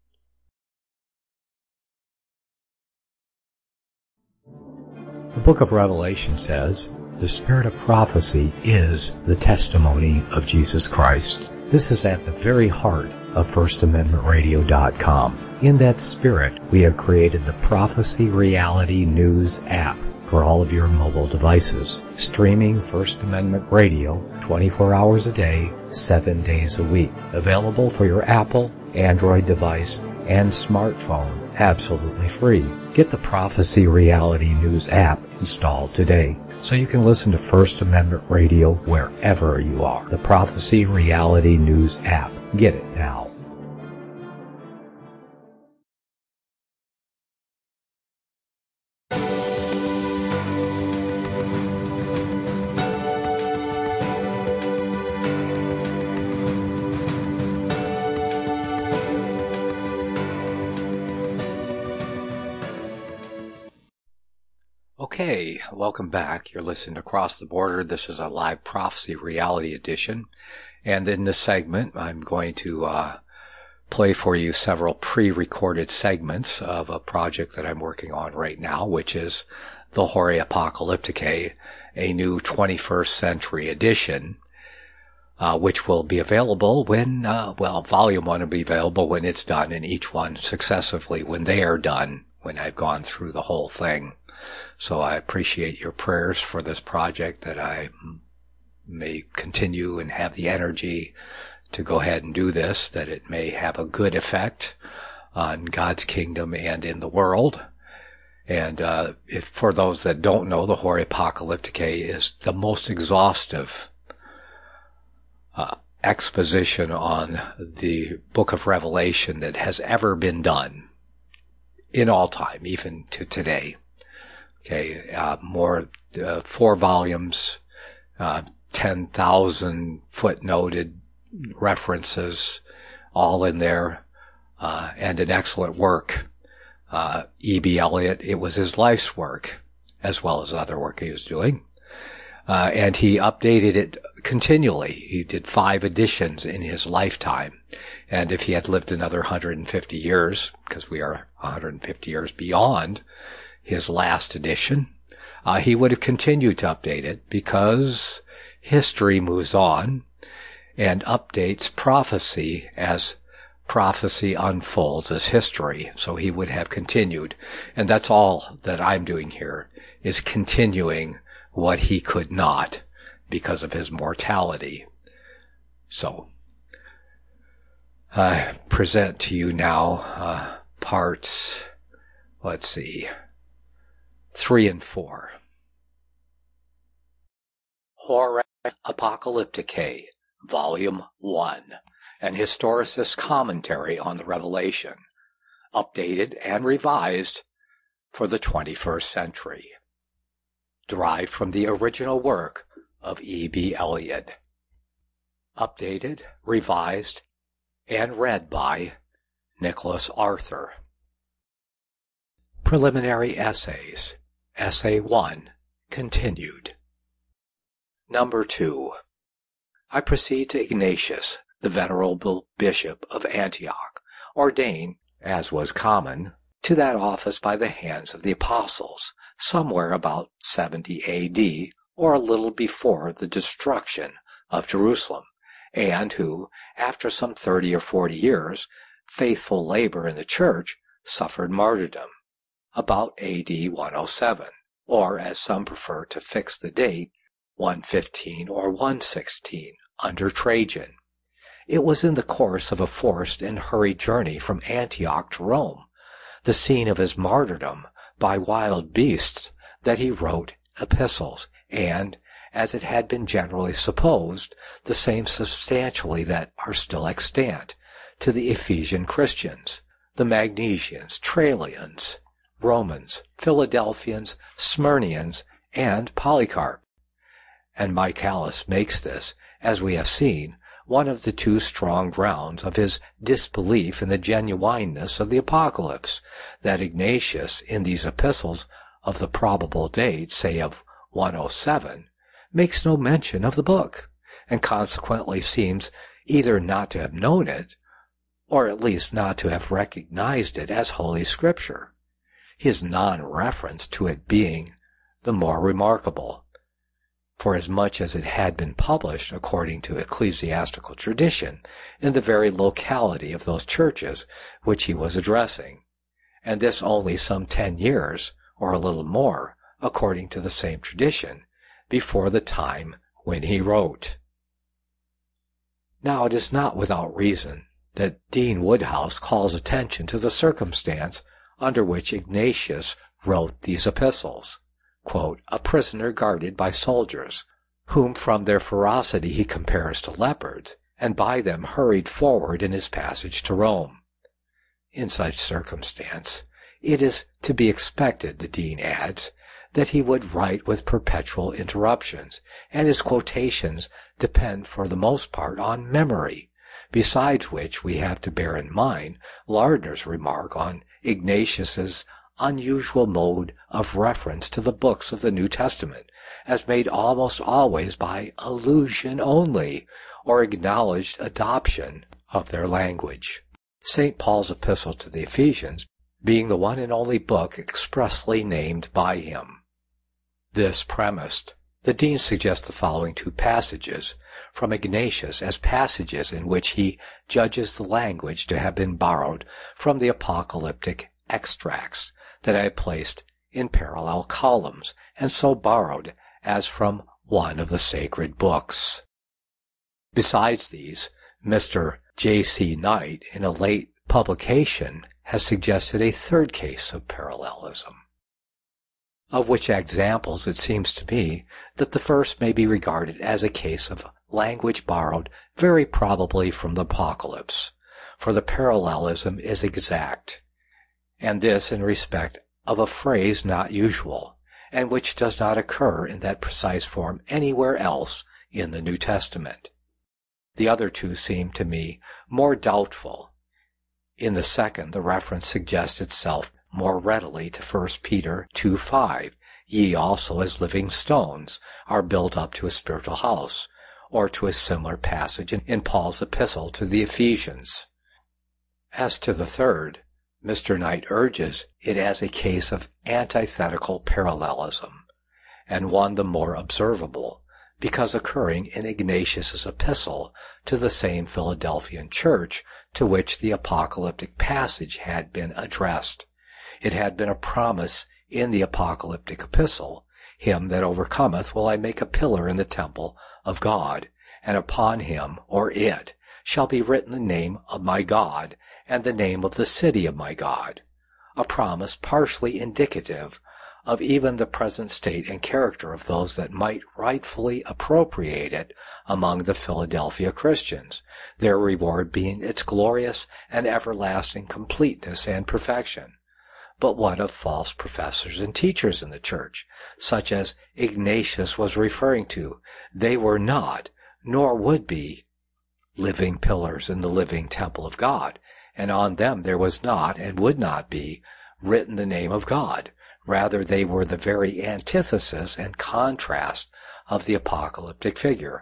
The book of Revelation says, the spirit of prophecy is the testimony of Jesus Christ. This is at the very heart of FirstAmendmentRadio.com. In that spirit, we have created the Prophecy Reality News app for all of your mobile devices, streaming First Amendment Radio 24 hours a day, 7 days a week. Available for your Apple, Android device, and smartphone, absolutely free. Get the Prophecy Reality News app installed today so you can listen to First Amendment Radio wherever you are. The Prophecy Reality News app. Get it now. Okay, welcome back. You're listening to Across the Border. This is a live prophecy reality edition. And in this segment, I'm going to play for you several pre-recorded segments of a project that I'm working on right now, which is the Hore Apocalypticae, a new 21st century edition, which will be available when, volume 1 will be available when it's done, and each one successively when they are done, when I've gone through the whole thing. So I appreciate your prayers for this project, that I may continue and have the energy to go ahead and do this, that it may have a good effect on God's kingdom and in the world. And for those that don't know, the Hore Apocalypticae is the most exhaustive exposition on the book of Revelation that has ever been done in all time, even to today. Okay, 4 volumes, 10,000 footnoted references, all in there, and an excellent work. E.B. Elliott, it was his life's work, as well as other work he was doing. And he updated it continually. He did 5 editions in his lifetime. And if he had lived another 150 years, because we are 150 years beyond his last edition, he would have continued to update it, because history moves on and updates prophecy as prophecy unfolds as history. So he would have continued. And that's all that I'm doing here, is continuing what he could not because of his mortality. So I present to you now parts, 3 and 4. Horae Apocalypticae, Volume 1, an historicist commentary on the Revelation, updated and revised for the 21st century. Derived from the original work of E.B. Elliott. Updated, revised, and read by Nicholas Arthur. Preliminary Essays. Essay 1, continued. Number 2. I proceed to Ignatius, the venerable bishop of Antioch, ordained, as was common, to that office by the hands of the apostles, somewhere about 70 A.D., or a little before the destruction of Jerusalem, and who, after some 30 or 40 years, faithful labor in the church, suffered martyrdom, about A.D. 107, or as some prefer to fix the date, 115 or 116, under Trajan. It was in the course of a forced and hurried journey from Antioch to Rome, the scene of his martyrdom by wild beasts, that he wrote epistles, and, as it had been generally supposed, the same substantially that are still extant, to the Ephesian Christians, the Magnesians, Trallians, Romans, Philadelphians, Smyrnians, and Polycarp. And Michaelis makes this, as we have seen, one of the two strong grounds of his disbelief in the genuineness of the Apocalypse, that Ignatius, in these epistles of the probable date, say of 107, makes no mention of the book, and consequently seems either not to have known it, or at least not to have recognized it as Holy Scripture, his non-reference to it being the more remarkable, forasmuch as it had been published, according to ecclesiastical tradition, in the very locality of those churches which he was addressing, and this only some 10 years, or a little more, according to the same tradition, before the time when he wrote. Now it is not without reason that Dean Woodhouse calls attention to the circumstance under which Ignatius wrote these epistles, quote, a prisoner guarded by soldiers, whom from their ferocity he compares to leopards, and by them hurried forward in his passage to Rome. In such circumstance, it is to be expected, the Dean adds, that he would write with perpetual interruptions, and his quotations depend for the most part on memory, besides which we have to bear in mind Lardner's remark on Ignatius's unusual mode of reference to the books of the New Testament, as made almost always by allusion only, or acknowledged adoption of their language. St. Paul's epistle to the Ephesians being the one and only book expressly named by him. This premised, the Dean suggests the following 2 passages from Ignatius as passages in which he judges the language to have been borrowed from the apocalyptic extracts that I placed in parallel columns, and so borrowed as from one of the sacred books. Besides these, Mr. J.C. Knight, in a late publication, has suggested a third case of parallelism, of which examples it seems to me that the first may be regarded as a case of language borrowed very probably from the Apocalypse, for the parallelism is exact, and this in respect of a phrase not usual, and which does not occur in that precise form anywhere else in the New Testament. The other 2 seem to me more doubtful. In the second, the reference suggests itself more readily to 1 Peter 2:5, ye also as living stones are built up to a spiritual house, or to a similar passage in Paul's epistle to the Ephesians. As to the third, Mr. Knight urges it as a case of antithetical parallelism, and one the more observable, because occurring in Ignatius's epistle to the same Philadelphian church to which the apocalyptic passage had been addressed. It had been a promise in the apocalyptic epistle, him that overcometh will I make a pillar in the temple of God, and upon him, or it, shall be written the name of my God, and the name of the city of my God, a promise partially indicative of even the present state and character of those that might rightfully appropriate it among the Philadelphia Christians, their reward being its glorious and everlasting completeness and perfection. But what of false professors and teachers in the church, such as Ignatius was referring to? They were not, nor would be, living pillars in the living temple of God, and on them there was not, and would not be, written the name of God. Rather, they were the very antithesis and contrast of the apocalyptic figure,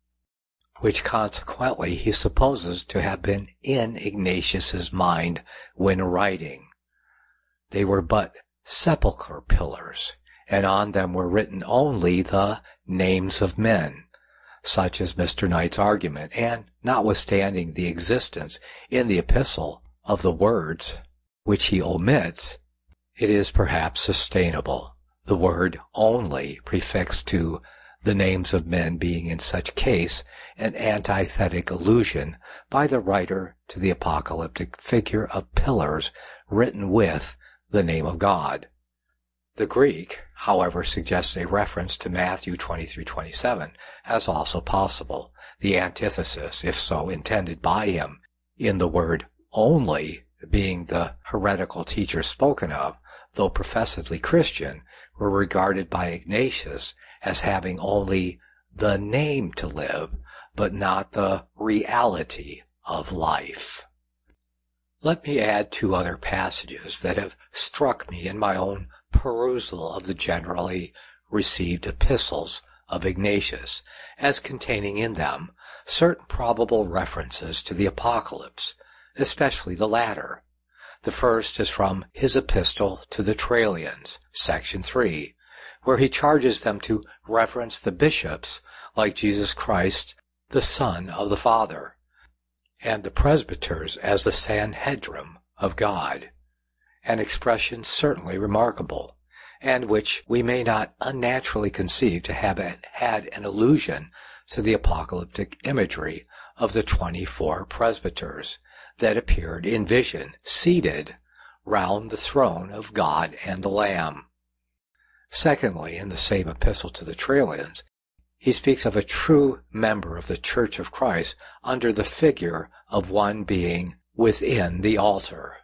which consequently he supposes to have been in Ignatius's mind when writing. They were but sepulchre pillars, and on them were written only the names of men, such as Mr. Knight's argument, and notwithstanding the existence in the epistle of the words which he omits, it is perhaps sustainable, the word only prefixed to the names of men being in such case an antithetic allusion by the writer to the apocalyptic figure of pillars written with the name of God. The Greek, however, suggests a reference to Matthew 23:27 as also possible, the antithesis, if so intended by him, in the word only being the heretical teachers spoken of, though professedly Christian, were regarded by Ignatius as having only the name to live, but not the reality of life. Let me add two other passages that have struck me in my own perusal of the generally received epistles of Ignatius, as containing in them certain probable references to the apocalypse, especially the latter. The first is from his epistle to the Trallians, section 3, where he charges them to reverence the bishops like Jesus Christ, the Son of the Father, and the presbyters as the Sanhedrim of God, an expression certainly remarkable, and which we may not unnaturally conceive to have had an allusion to the apocalyptic imagery of the 24 presbyters that appeared in vision seated round the throne of God and the Lamb. Secondly, in the same epistle to the Trallians, he speaks of a true member of the Church of Christ under the figure of one being within the altar,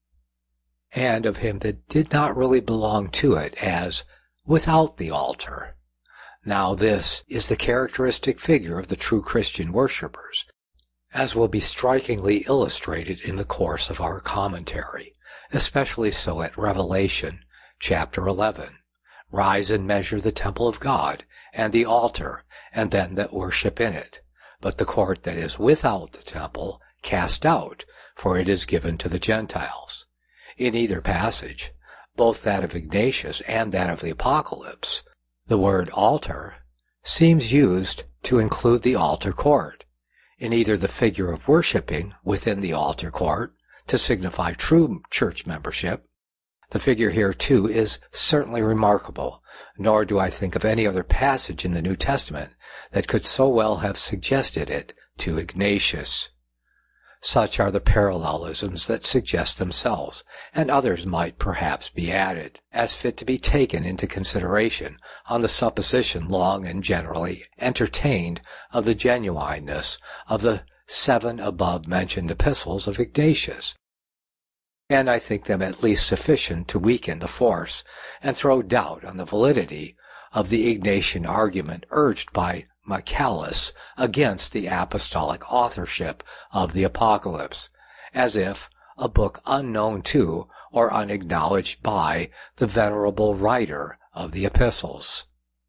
and of him that did not really belong to it as without the altar. Now this is the characteristic figure of the true Christian worshippers, as will be strikingly illustrated in the course of our commentary, especially so at Revelation chapter 11. Rise and measure the temple of God, and the altar, and them that worship in it. But the court that is without the temple cast out, for it is given to the Gentiles. In either passage, both that of Ignatius and that of the Apocalypse, the word altar seems used to include the altar court, in either the figure of worshiping within the altar court to signify true church membership. The figure here, too, is certainly remarkable, nor do I think of any other passage in the New Testament that could so well have suggested it to Ignatius. Such are the parallelisms that suggest themselves, and others might perhaps be added, as fit to be taken into consideration on the supposition long and generally entertained of the genuineness of the 7 above-mentioned epistles of Ignatius. And I think them at least sufficient to weaken the force and throw doubt on the validity of the Ignatian argument urged by Michaelis against the apostolic authorship of the Apocalypse, as if a book unknown to or unacknowledged by the venerable writer of the epistles.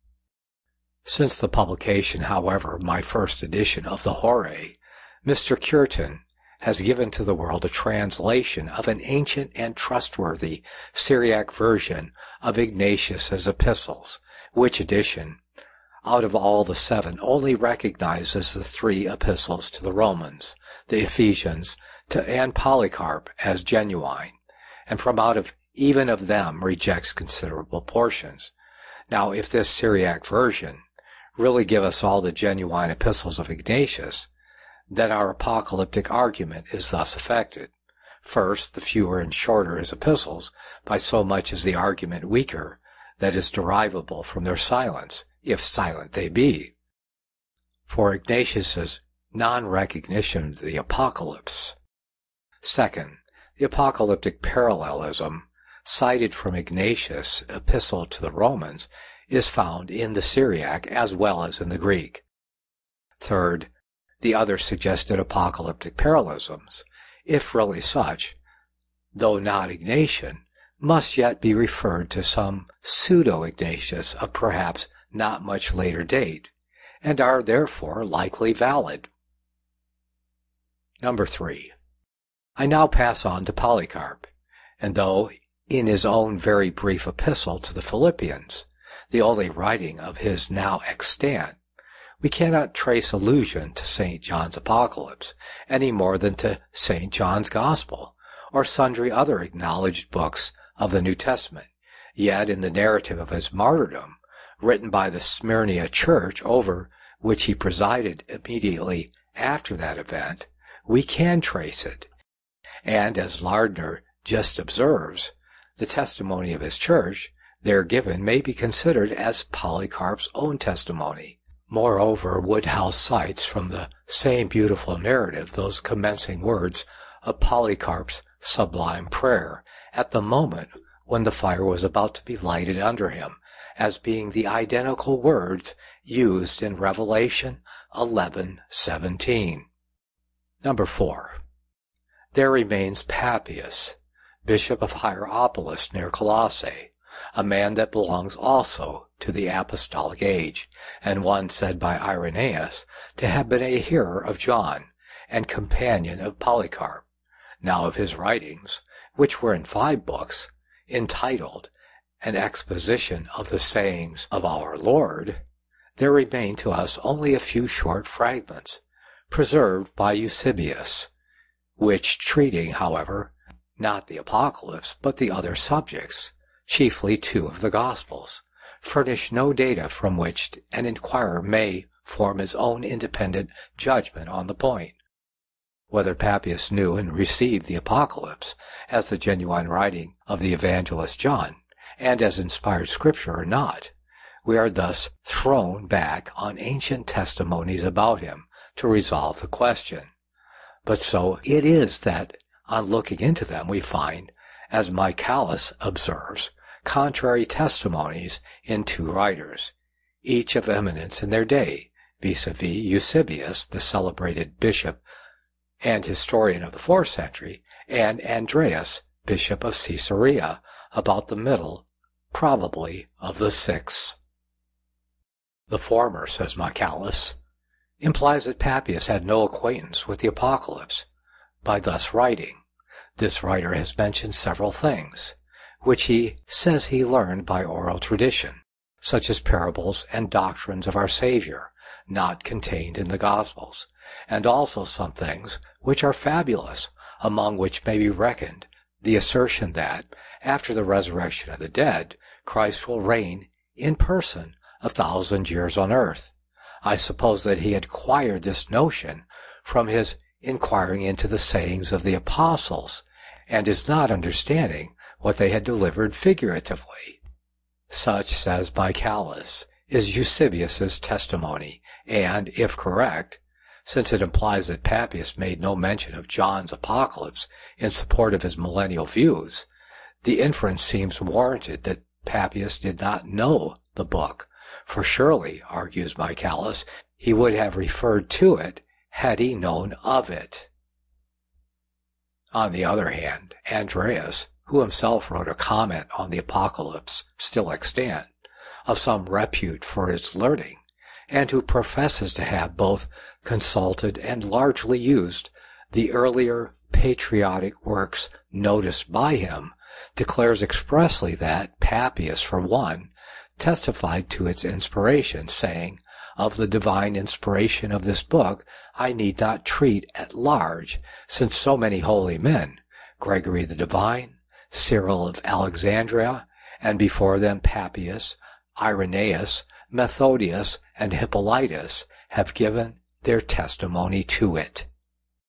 Since the publication, however, of my first edition of the Horae, Mr. Cureton has given to the world a translation of an ancient and trustworthy Syriac version of Ignatius's epistles, which edition, out of all the 7, only recognizes the 3 epistles to the Romans, the Ephesians, and Polycarp as genuine, and from out of even of them rejects considerable portions. Now, if this Syriac version really give us all the genuine epistles of Ignatius, then our apocalyptic argument is thus affected. First, the fewer and shorter his epistles, by so much is the argument weaker, that is derivable from their silence, if silent they be. For Ignatius's non-recognition of the Apocalypse. Second, the apocalyptic parallelism cited from Ignatius' epistle to the Romans is found in the Syriac as well as in the Greek. Third, the other suggested apocalyptic parallelisms, if really such, though not Ignatian, must yet be referred to some pseudo-Ignatius of perhaps not much later date, and are therefore likely valid. Number 3. I now pass on to Polycarp, and though in his own very brief epistle to the Philippians, the only writing of his now extant, we cannot trace allusion to St. John's Apocalypse any more than to St. John's Gospel, or sundry other acknowledged books of the New Testament. Yet in the narrative of his martyrdom, written by the Smyrna church over which he presided immediately after that event, we can trace it. And as Lardner just observes, the testimony of his church there given may be considered as Polycarp's own testimony. Moreover, Woodhouse cites from the same beautiful narrative those commencing words of Polycarp's sublime prayer at the moment when the fire was about to be lighted under him, as being the identical words used in Revelation 11:17. Number 4. There remains Papias, bishop of Hierapolis near Colossae, a man that belongs also to the apostolic age, and one said by Irenaeus to have been a hearer of John, and companion of Polycarp. Now of his writings, which were in 5 books, entitled An Exposition of the Sayings of Our Lord, there remain to us only a few short fragments, preserved by Eusebius, which treating, however, not the Apocalypse, but the other subjects, chiefly 2 of the Gospels, furnish no data from which an inquirer may form his own independent judgment on the point. Whether Papias knew and received the Apocalypse as the genuine writing of the evangelist John, and as inspired scripture or not, we are thus thrown back on ancient testimonies about him to resolve the question. But so it is that, on looking into them, we find, as Michaelis observes, contrary testimonies in 2 writers, each of eminence in their day, vis-a-vis Eusebius, the celebrated bishop and historian of the 4th century, and Andreas, bishop of Caesarea, about the middle, probably, of the 6th. The former, says Michaelis, implies that Papias had no acquaintance with the Apocalypse. By thus writing, this writer has mentioned several things, which he says he learned by oral tradition, such as parables and doctrines of our Savior, not contained in the Gospels, and also some things which are fabulous, among which may be reckoned the assertion that, after the resurrection of the dead, Christ will reign in person 1,000 years on earth. I suppose that he had acquired this notion from his inquiring into the sayings of the apostles, and is not understanding what they had delivered figuratively. Such, says Michaelis, is Eusebius's testimony, and, if correct, since it implies that Papias made no mention of John's Apocalypse in support of his millennial views, the inference seems warranted that Papias did not know the book, for surely, argues Michaelis, he would have referred to it had he known of it. On the other hand, Andreas, who himself wrote a comment on the Apocalypse still extant, of some repute for its learning, and who professes to have both consulted and largely used the earlier patriotic works noticed by him, declares expressly that Papias, for one, testified to its inspiration, saying, "Of the divine inspiration of this book I need not treat at large, since so many holy men, Gregory the Divine, Cyril of Alexandria, and before them Papias, Irenaeus, Methodius, and Hippolytus, have given their testimony to it."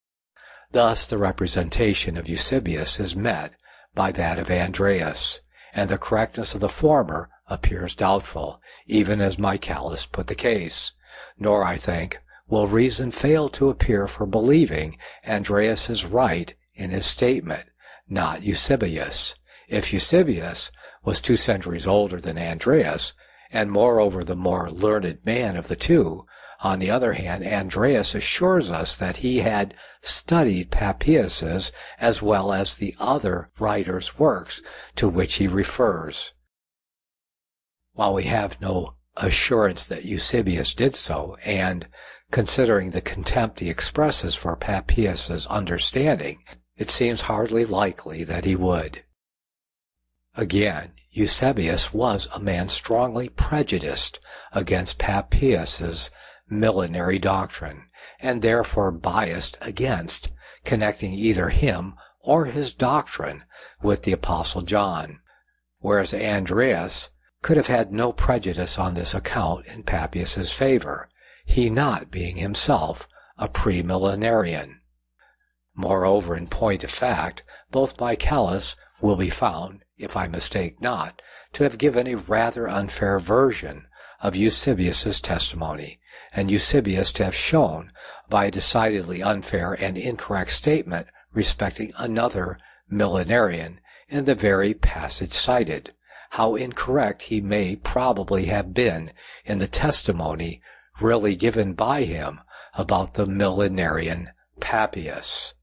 Thus the representation of Eusebius is met by that of Andreas, and the correctness of the former appears doubtful, even as Michaelis put the case. Nor, I think, will reason fail to appear for believing Andreas is right in his statement, not Eusebius. If Eusebius was 2 centuries older than Andreas, and moreover the more learned man of the two, on the other hand, Andreas assures us that he had studied Papias's as well as the other writers' works to which he refers. While we have no assurance that Eusebius did so, and considering the contempt he expresses for Papias's understanding, it seems hardly likely that he would. Again, Eusebius was a man strongly prejudiced against Papias's millenary doctrine, and therefore biased against connecting either him or his doctrine with the Apostle John, whereas Andreas could have had no prejudice on this account in Papias's favor, he not being himself a premillenarian. Moreover, in point of fact, both Michaelis will be found, if I mistake not, to have given a rather unfair version of Eusebius's testimony, and Eusebius to have shown, by a decidedly unfair and incorrect statement respecting another millenarian in the very passage cited, how incorrect he may probably have been in the testimony really given by him about the millenarian Papias.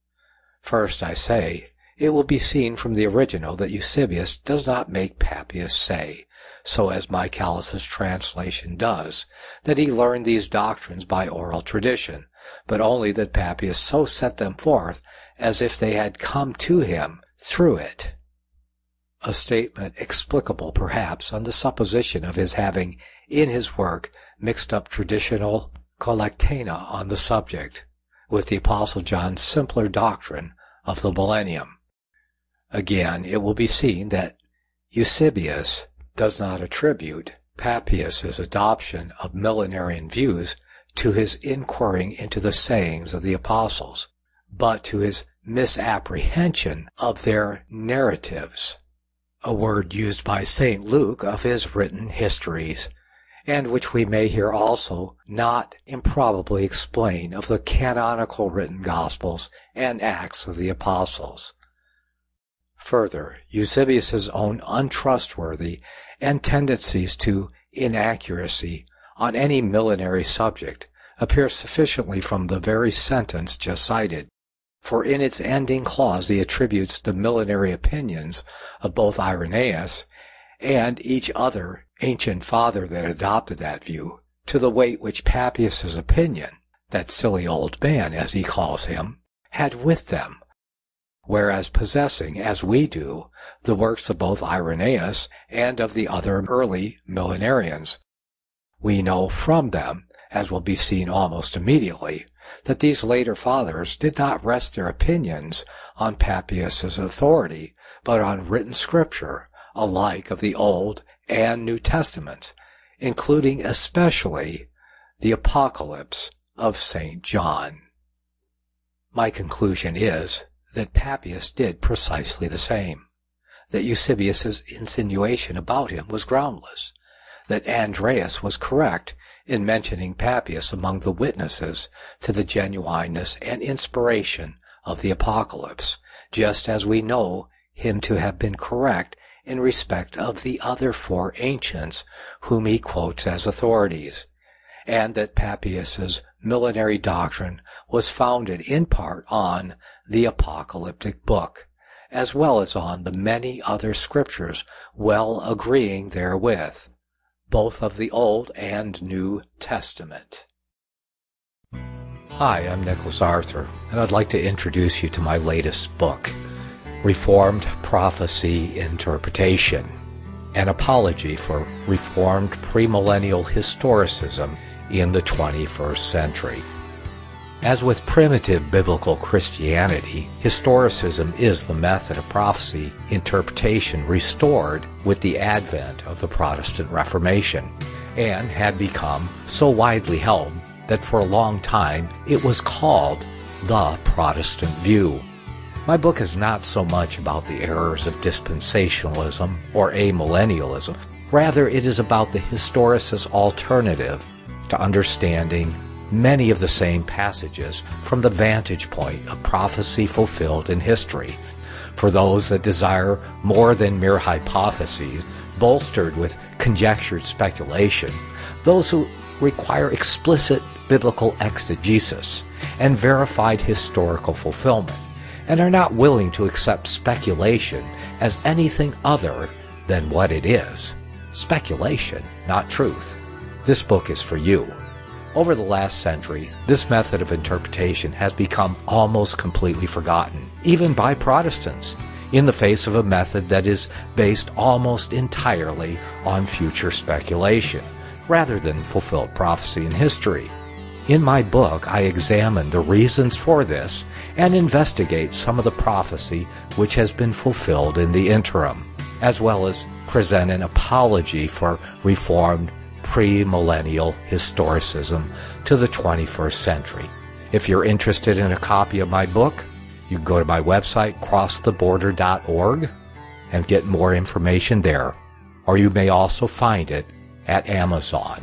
First, I say, it will be seen from the original that Eusebius does not make Papias say, so as Michaelis' translation does, that he learned these doctrines by oral tradition, but only that Papias so set them forth as if they had come to him through it. A statement explicable perhaps on the supposition of his having in his work mixed up traditional collectana on the subject with the Apostle John's simpler doctrine of the millennium. Again, it will be seen that Eusebius does not attribute Papias's adoption of millenarian views to his inquiring into the sayings of the apostles, but to his misapprehension of their narratives, a word used by St. Luke of his written histories, and which we may here also not improbably explain of the canonical written Gospels and Acts of the Apostles. Further, Eusebius's own untrustworthy and tendencies to inaccuracy on any millenary subject appear sufficiently from the very sentence just cited, for in its ending clause he attributes the millenary opinions of both Irenaeus and each other ancient father that adopted that view to the weight which Papias's opinion, that silly old man as he calls him, had with them, whereas possessing, as we do, the works of both Irenaeus and of the other early millenarians, we know from them, as will be seen almost immediately, that these later fathers did not rest their opinions on Papias's authority, but on written scripture, alike of the Old and New Testaments, including especially the Apocalypse of St. John. My conclusion is that Papias did precisely the same, that Eusebius's insinuation about him was groundless, that Andreas was correct in mentioning Papias among the witnesses to the genuineness and inspiration of the Apocalypse, just as we know him to have been correct in respect of the other 4 ancients whom he quotes as authorities, and that Papias's millenary doctrine was founded in part on the apocalyptic book, as well as on the many other scriptures well agreeing therewith, both of the Old and New Testament. Hi, I'm Nicholas Arthur, and I'd like to introduce you to my latest book, Reformed Prophecy Interpretation, an apology for Reformed premillennial historicism in the 21st century. As with primitive biblical Christianity, historicism is the method of prophecy interpretation restored with the advent of the Protestant Reformation, and had become so widely held that for a long time it was called the Protestant view. My book is not so much about the errors of dispensationalism or amillennialism. Rather, it is about the historicist alternative to understanding many of the same passages from the vantage point of prophecy fulfilled in history. For those that desire more than mere hypotheses, bolstered with conjectured speculation, those who require explicit biblical exegesis and verified historical fulfillment, and are not willing to accept speculation as anything other than what it is. Speculation, not truth. This book is for you. Over the last century, this method of interpretation has become almost completely forgotten, even by Protestants, in the face of a method that is based almost entirely on future speculation, rather than fulfilled prophecy in history. In my book, I examine the reasons for this and investigate some of the prophecy which has been fulfilled in the interim, as well as present an apology for Reformed premillennial historicism to the 21st century. If you're interested in a copy of my book, you can go to my website, crosstheborder.org, and get more information there, or you may also find it at Amazon.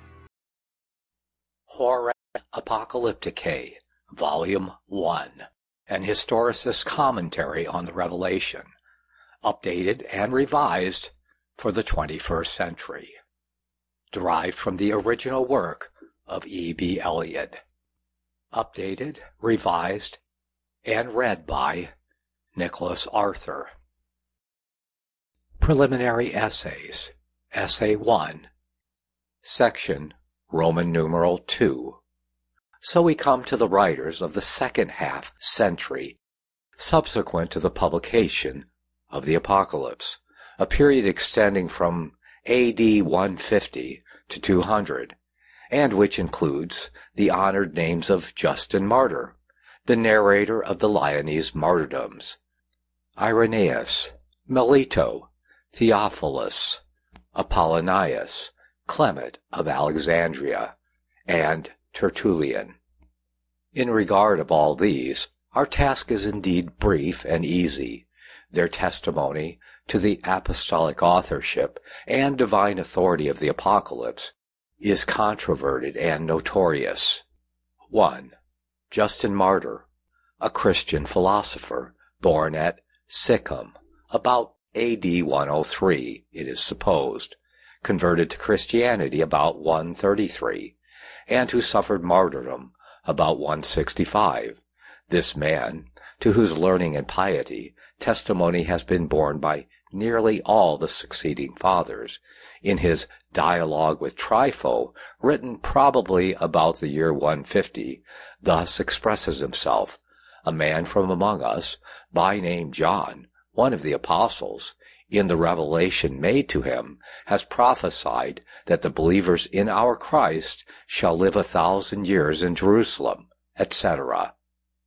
Horae Apocalypticae, Volume 1, an historicist commentary on the Revelation, updated and revised for the 21st century. Derived from the original work of E.B. Elliott. Updated, revised, and read by Nicholas Arthur. Preliminary Essays. Essay 1. Section Roman numeral 2. So we come to the writers of the second half century, subsequent to the publication of the Apocalypse, a period extending from A.D. 150 to 200, and which includes the honored names of Justin Martyr, the narrator of the Lyonese martyrdoms, Irenaeus, Melito, Theophilus, Apollonius, Clement of Alexandria, and Tertullian. In regard of all these, our task is indeed brief and easy. Their testimony to the apostolic authorship and divine authority of the Apocalypse is controverted and notorious. 1. Justin Martyr, a Christian philosopher, born at Sichem, about A.D. 103, it is supposed, converted to Christianity about 133, and who suffered martyrdom about 165. This man, to whose learning and piety testimony has been borne by nearly all the succeeding fathers, in his Dialogue with Trypho, written probably about the year 150, thus expresses himself: a man from among us, by name John, one of the apostles, in the revelation made to him, has prophesied that the believers in our Christ shall live 1,000 years in Jerusalem, etc.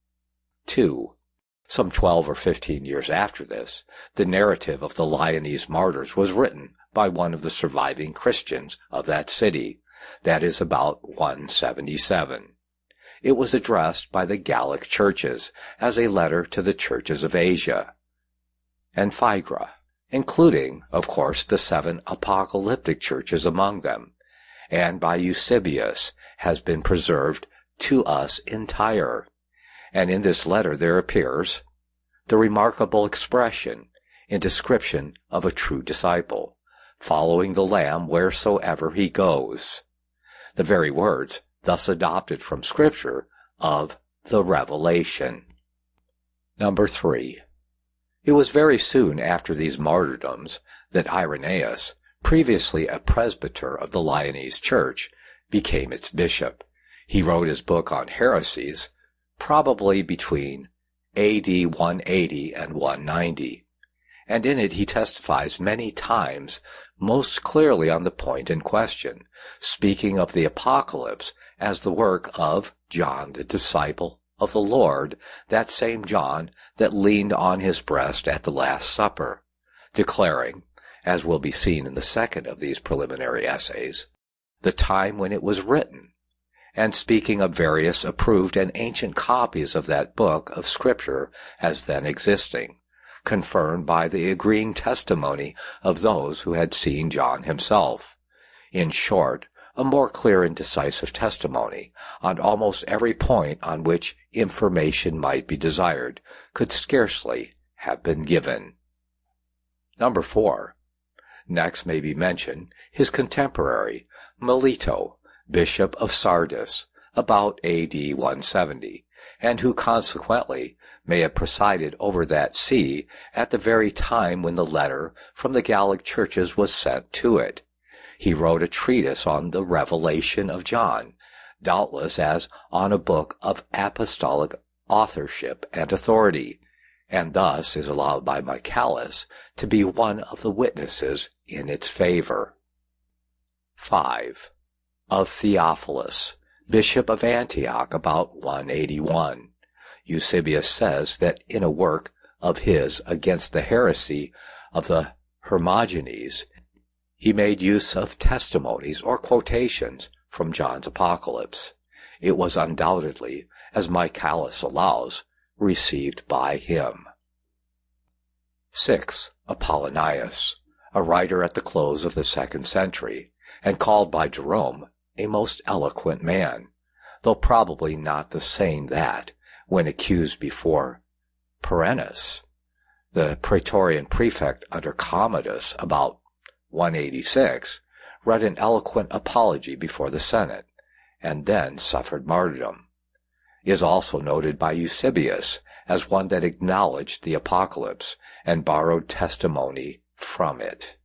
2. Some 12 or 15 years after this, the narrative of the Lyonese martyrs was written by one of the surviving Christians of that city, that is about 177. It was addressed by the Gallic churches as a letter to the churches of Asia and Phrygia, including, of course, the 7 apocalyptic churches among them, and by Eusebius has been preserved to us entire. And in this letter there appears the remarkable expression in description of a true disciple, following the Lamb wheresoever he goes. The very words thus adopted from Scripture of the Revelation. Number 3. It was very soon after these martyrdoms that Irenaeus, previously a presbyter of the Lyonese church, became its bishop. He wrote his book on heresies, probably between A.D. 180 and 190, and in it he testifies many times most clearly on the point in question, speaking of the Apocalypse as the work of John the disciple of the Lord, that same John that leaned on his breast at the Last Supper, declaring, as will be seen in the second of these preliminary essays, the time when it was written, and speaking of various approved and ancient copies of that book of Scripture as then existing, confirmed by the agreeing testimony of those who had seen John himself. In short, a more clear and decisive testimony on almost every point on which information might be desired could scarcely have been given. Number 4. Next may be mentioned his contemporary, Melito, Bishop of Sardis, about A.D. 170, and who consequently may have presided over that see at the very time when the letter from the Gallic churches was sent to it. He wrote a treatise on the revelation of John, doubtless as on a book of apostolic authorship and authority, and thus is allowed by Michaelis to be one of the witnesses in its favor. 5. Of Theophilus, Bishop of Antioch, about 181. Eusebius says that in a work of his against the heresy of the Hermogenes, he made use of testimonies or quotations from John's Apocalypse. It was undoubtedly, as Michaelis allows, received by him. 6. Apollonius, a writer at the close of the 2nd century, and called by Jerome a most eloquent man, though probably not the same that, when accused before Perennis, the Praetorian prefect under Commodus, about 186, read an eloquent apology before the Senate, and then suffered martyrdom, is also noted by Eusebius as one that acknowledged the Apocalypse and borrowed testimony from it.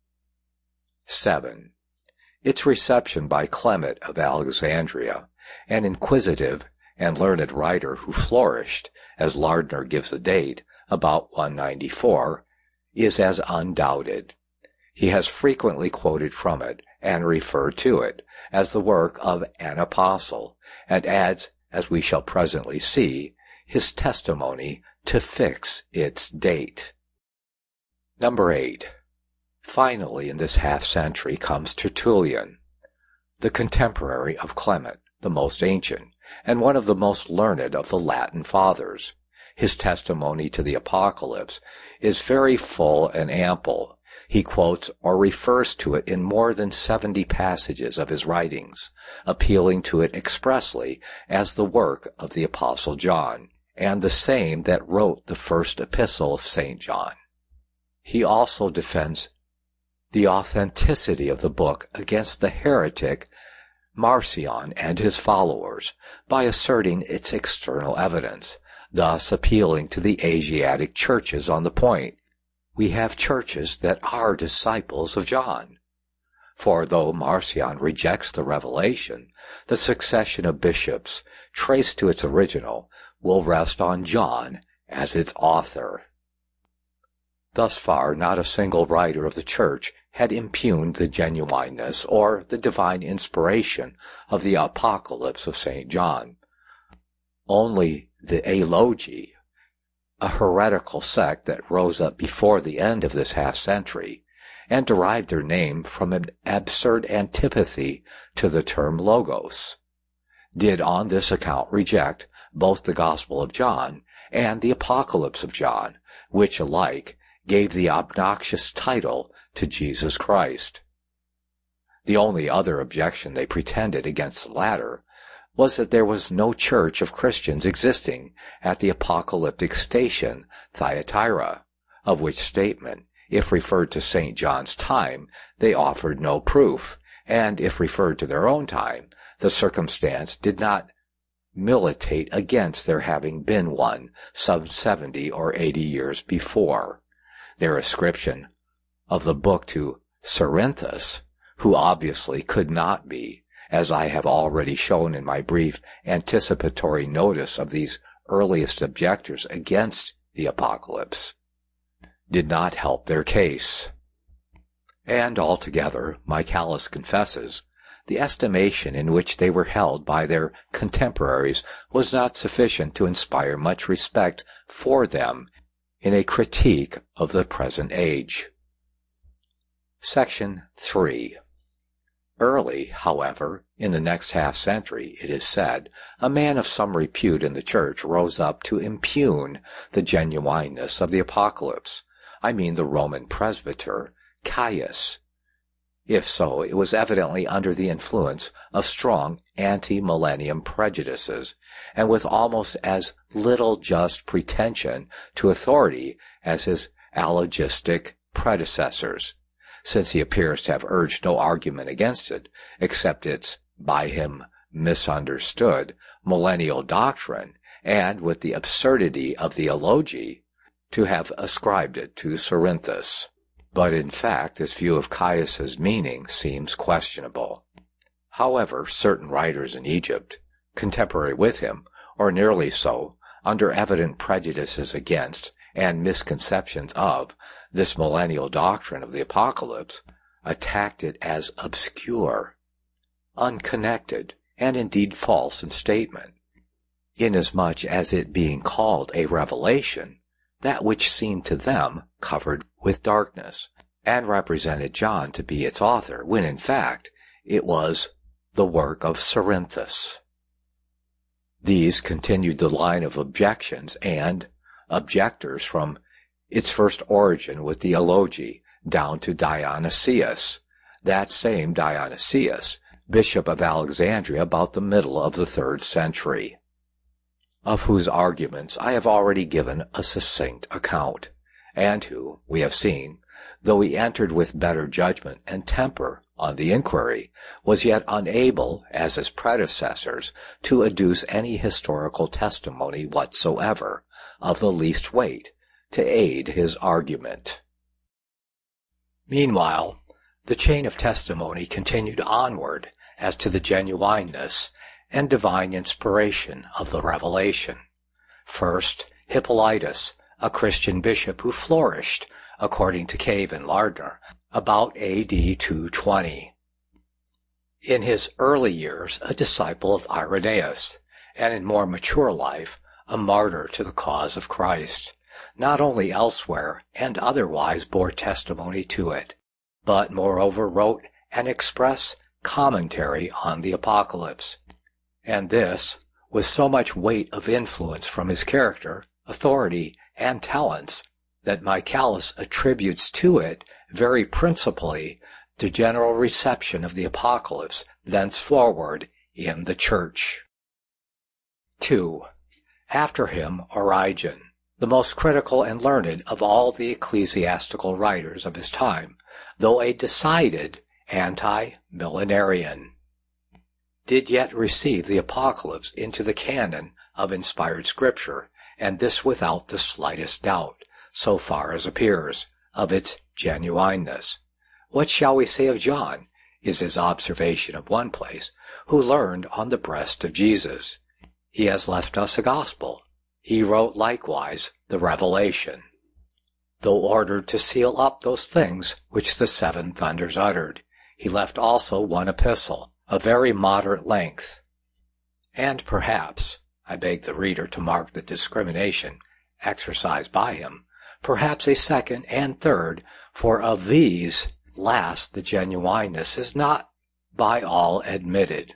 7. Its reception by Clement of Alexandria, an inquisitive and learned writer who flourished, as Lardner gives the date, about 194, is as undoubted. He has frequently quoted from it and referred to it as the work of an apostle, and adds, as we shall presently see, his testimony to fix its date. Number 8. Finally, in this half-century comes Tertullian, the contemporary of Clement, the most ancient, and one of the most learned of the Latin fathers. His testimony to the Apocalypse is very full and ample. He quotes or refers to it in more than 70 passages of his writings, appealing to it expressly as the work of the Apostle John, and the same that wrote the first epistle of St. John. He also defends the authenticity of the book against the heretic Marcion and his followers by asserting its external evidence, thus appealing to the Asiatic churches on the point. We have churches that are disciples of John. For though Marcion rejects the revelation, the succession of bishops, traced to its original, will rest on John as its author. Thus far, not a single writer of the Church had impugned the genuineness or the divine inspiration of the Apocalypse of St. John. Only the Alogi, a heretical sect that rose up before the end of this half-century, and derived their name from an absurd antipathy to the term logos, did on this account reject both the Gospel of John and the Apocalypse of John, which alike gave the obnoxious title to Jesus Christ. The only other objection they pretended against the latter was that there was no church of Christians existing at the apocalyptic station Thyatira, of which statement, if referred to St. John's time, they offered no proof, and if referred to their own time, the circumstance did not militate against there having been one some 70 or 80 years before. Their ascription of the book to Cerinthus, who obviously could not be, as I have already shown in my brief anticipatory notice of these earliest objectors against the Apocalypse, did not help their case. And altogether, Michaelis confesses, the estimation in which they were held by their contemporaries was not sufficient to inspire much respect for them in a critique of the present age. Section 3. Early, however, in the next half-century, it is said, a man of some repute in the church rose up to impugn the genuineness of the Apocalypse. I mean the Roman presbyter, Caius. If so, it was evidently under the influence of strong anti-millennium prejudices, and with almost as little just pretension to authority as his alogistic predecessors, since he appears to have urged no argument against it, except its, by him misunderstood, millennial doctrine, and with the absurdity of the elogy, to have ascribed it to Cerinthus. But in fact, this view of Caius's meaning seems questionable. However, certain writers in Egypt, contemporary with him, or nearly so, under evident prejudices against and misconceptions of this millennial doctrine of the Apocalypse, attacked it as obscure, unconnected, and indeed false in statement, inasmuch as it being called a revelation, that which seemed to them covered with darkness, and represented John to be its author, when in fact it was the work of Cerinthus. These continued the line of objections and objectors from its first origin with the elogy down to Dionysius, that same Dionysius, bishop of Alexandria about the middle of the 3rd century, of whose arguments I have already given a succinct account, and who, we have seen, though he entered with better judgment and temper on the inquiry, was yet unable, as his predecessors, to adduce any historical testimony whatsoever of the least weight to aid his argument. Meanwhile, the chain of testimony continued onward as to the genuineness and divine inspiration of the revelation. First, Hippolytus, a Christian bishop who flourished, according to Cave and Lardner, about A.D. 220. In his early years, a disciple of Irenaeus, and in more mature life, a martyr to the cause of Christ, not only elsewhere and otherwise bore testimony to it, but moreover wrote an express commentary on the Apocalypse, and this with so much weight of influence from his character, authority, and talents, that Michaelis attributes to it very principally the general reception of the Apocalypse thenceforward in the Church. 2. After him, Origen, the most critical and learned of all the ecclesiastical writers of his time, though a decided anti-millenarian, did yet receive the Apocalypse into the canon of inspired Scripture, and this without the slightest doubt, so far as appears, of its genuineness. What shall we say of John, is his observation of one place, who learned on the breast of Jesus. He has left us a gospel. He wrote likewise the Revelation, though ordered to seal up those things which the 7 thunders uttered. He left also one epistle, of very moderate length. And perhaps, I beg the reader to mark the discrimination exercised by him, perhaps a second and third, for of these last the genuineness is not by all admitted.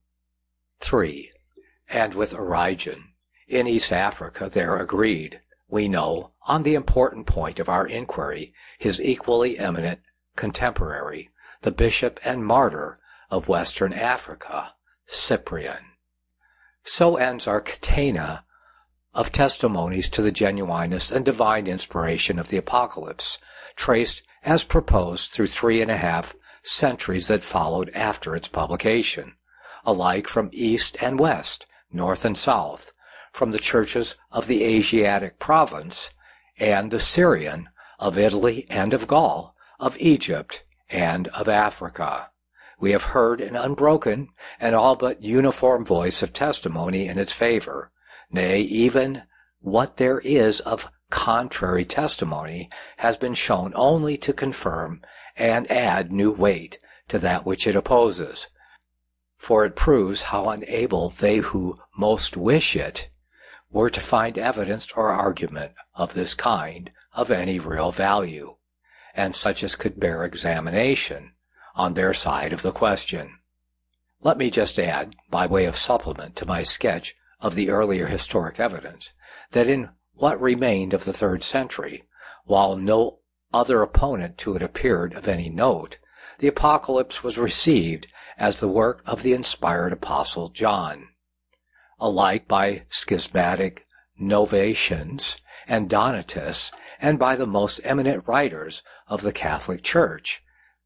3. And with Origen, in East Africa there agreed, we know, on the important point of our inquiry, his equally eminent contemporary, the bishop and martyr of Western Africa, Cyprian. So ends our catena of testimonies to the genuineness and divine inspiration of the Apocalypse, traced as proposed through 3.5 centuries that followed after its publication, alike from east and west, north and south, from the churches of the Asiatic province and the Syrian, of Italy and of Gaul, of Egypt and of Africa. We have heard an unbroken and all but uniform voice of testimony in its favor. Nay, even what there is of contrary testimony has been shown only to confirm and add new weight to that which it opposes, for it proves how unable they who most wish it were to find evidence or argument of this kind of any real value, and such as could bear examination, on their side of the question. Let me just add, by way of supplement to my sketch of the earlier historic evidence, that in what remained of the 3rd century, while no other opponent to it appeared of any note, the Apocalypse was received as the work of the inspired Apostle John, alike by schismatic Novatians and Donatists, and by the most eminent writers of the Catholic Church,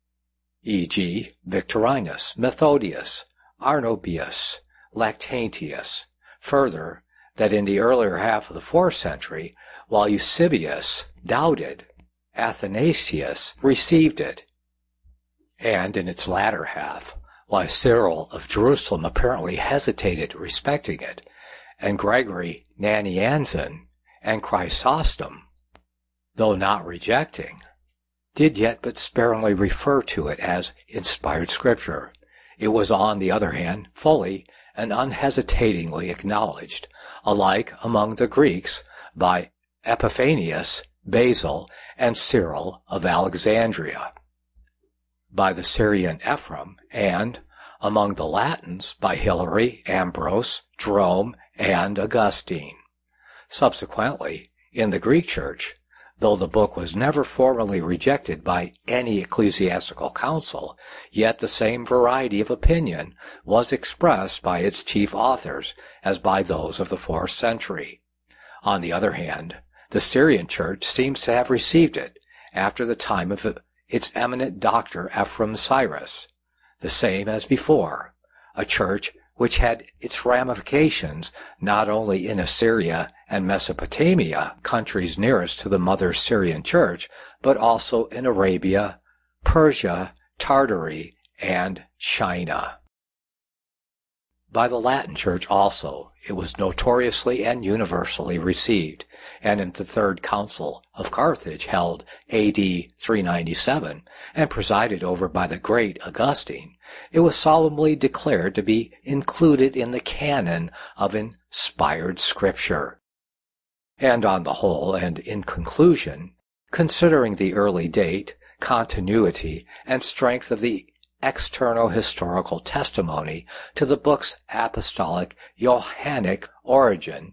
e.g. Victorinus, Methodius, Arnobius, Lactantius. Further, that in the earlier half of the 4th century, while Eusebius doubted, Athanasius received it, and in its latter half, while Cyril of Jerusalem apparently hesitated respecting it, and Gregory Nazianzen and Chrysostom, though not rejecting, did yet but sparingly refer to it as inspired Scripture. It was, on the other hand, fully and unhesitatingly acknowledged, alike among the Greeks, by Epiphanius, Basil, and Cyril of Alexandria, by the Syrian Ephraim, and, among the Latins, by Hilary, Ambrose, Jerome, and Augustine. Subsequently, in the Greek Church, though the book was never formally rejected by any ecclesiastical council, yet the same variety of opinion was expressed by its chief authors as by those of the 4th century. On the other hand, the Syrian Church seems to have received it after the time of its eminent doctor Ephraim Cyrus, the same as before, a church which had its ramifications not only in Assyria and Mesopotamia, countries nearest to the mother Syrian Church, but also in Arabia, Persia, Tartary, and China. By the Latin Church also it was notoriously and universally received, and in the Third Council of Carthage, held A.D. 397 and presided over by the great Augustine, it was solemnly declared to be included in the canon of inspired Scripture. And on the whole, and in conclusion, considering the early date, continuity, and strength of the external historical testimony to the book's apostolic Johannine origin,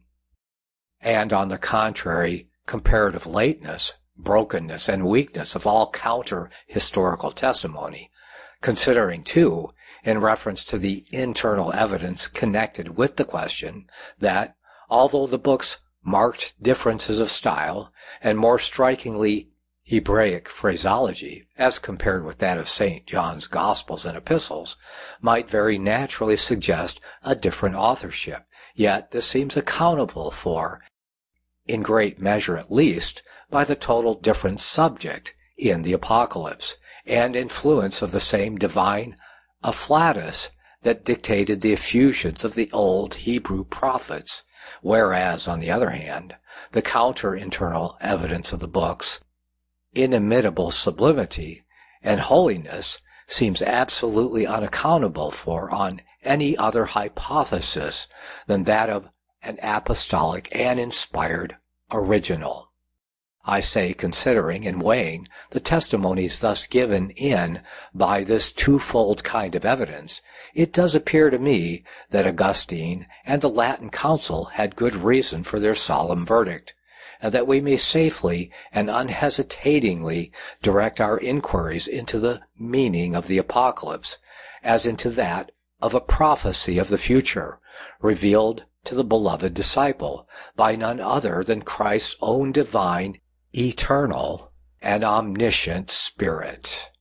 and on the contrary comparative lateness, brokenness, and weakness of all counter-historical testimony, considering, too, in reference to the internal evidence connected with the question, that, although the book's marked differences of style, and more strikingly Hebraic phraseology, as compared with that of St. John's Gospels and Epistles, might very naturally suggest a different authorship, yet this seems accountable for, in great measure at least, by the total different subject in the Apocalypse, and influence of the same divine afflatus that dictated the effusions of the old Hebrew prophets, whereas, on the other hand, the counter-internal evidence of the book's inimitable sublimity and holiness seems absolutely unaccountable for on any other hypothesis than that of an apostolic and inspired original. I say, considering and weighing the testimonies thus given in by this twofold kind of evidence, it does appear to me that Augustine and the Latin Council had good reason for their solemn verdict, and that we may safely and unhesitatingly direct our inquiries into the meaning of the Apocalypse, as into that of a prophecy of the future, revealed to the beloved disciple by none other than Christ's own divine, eternal, and omniscient Spirit.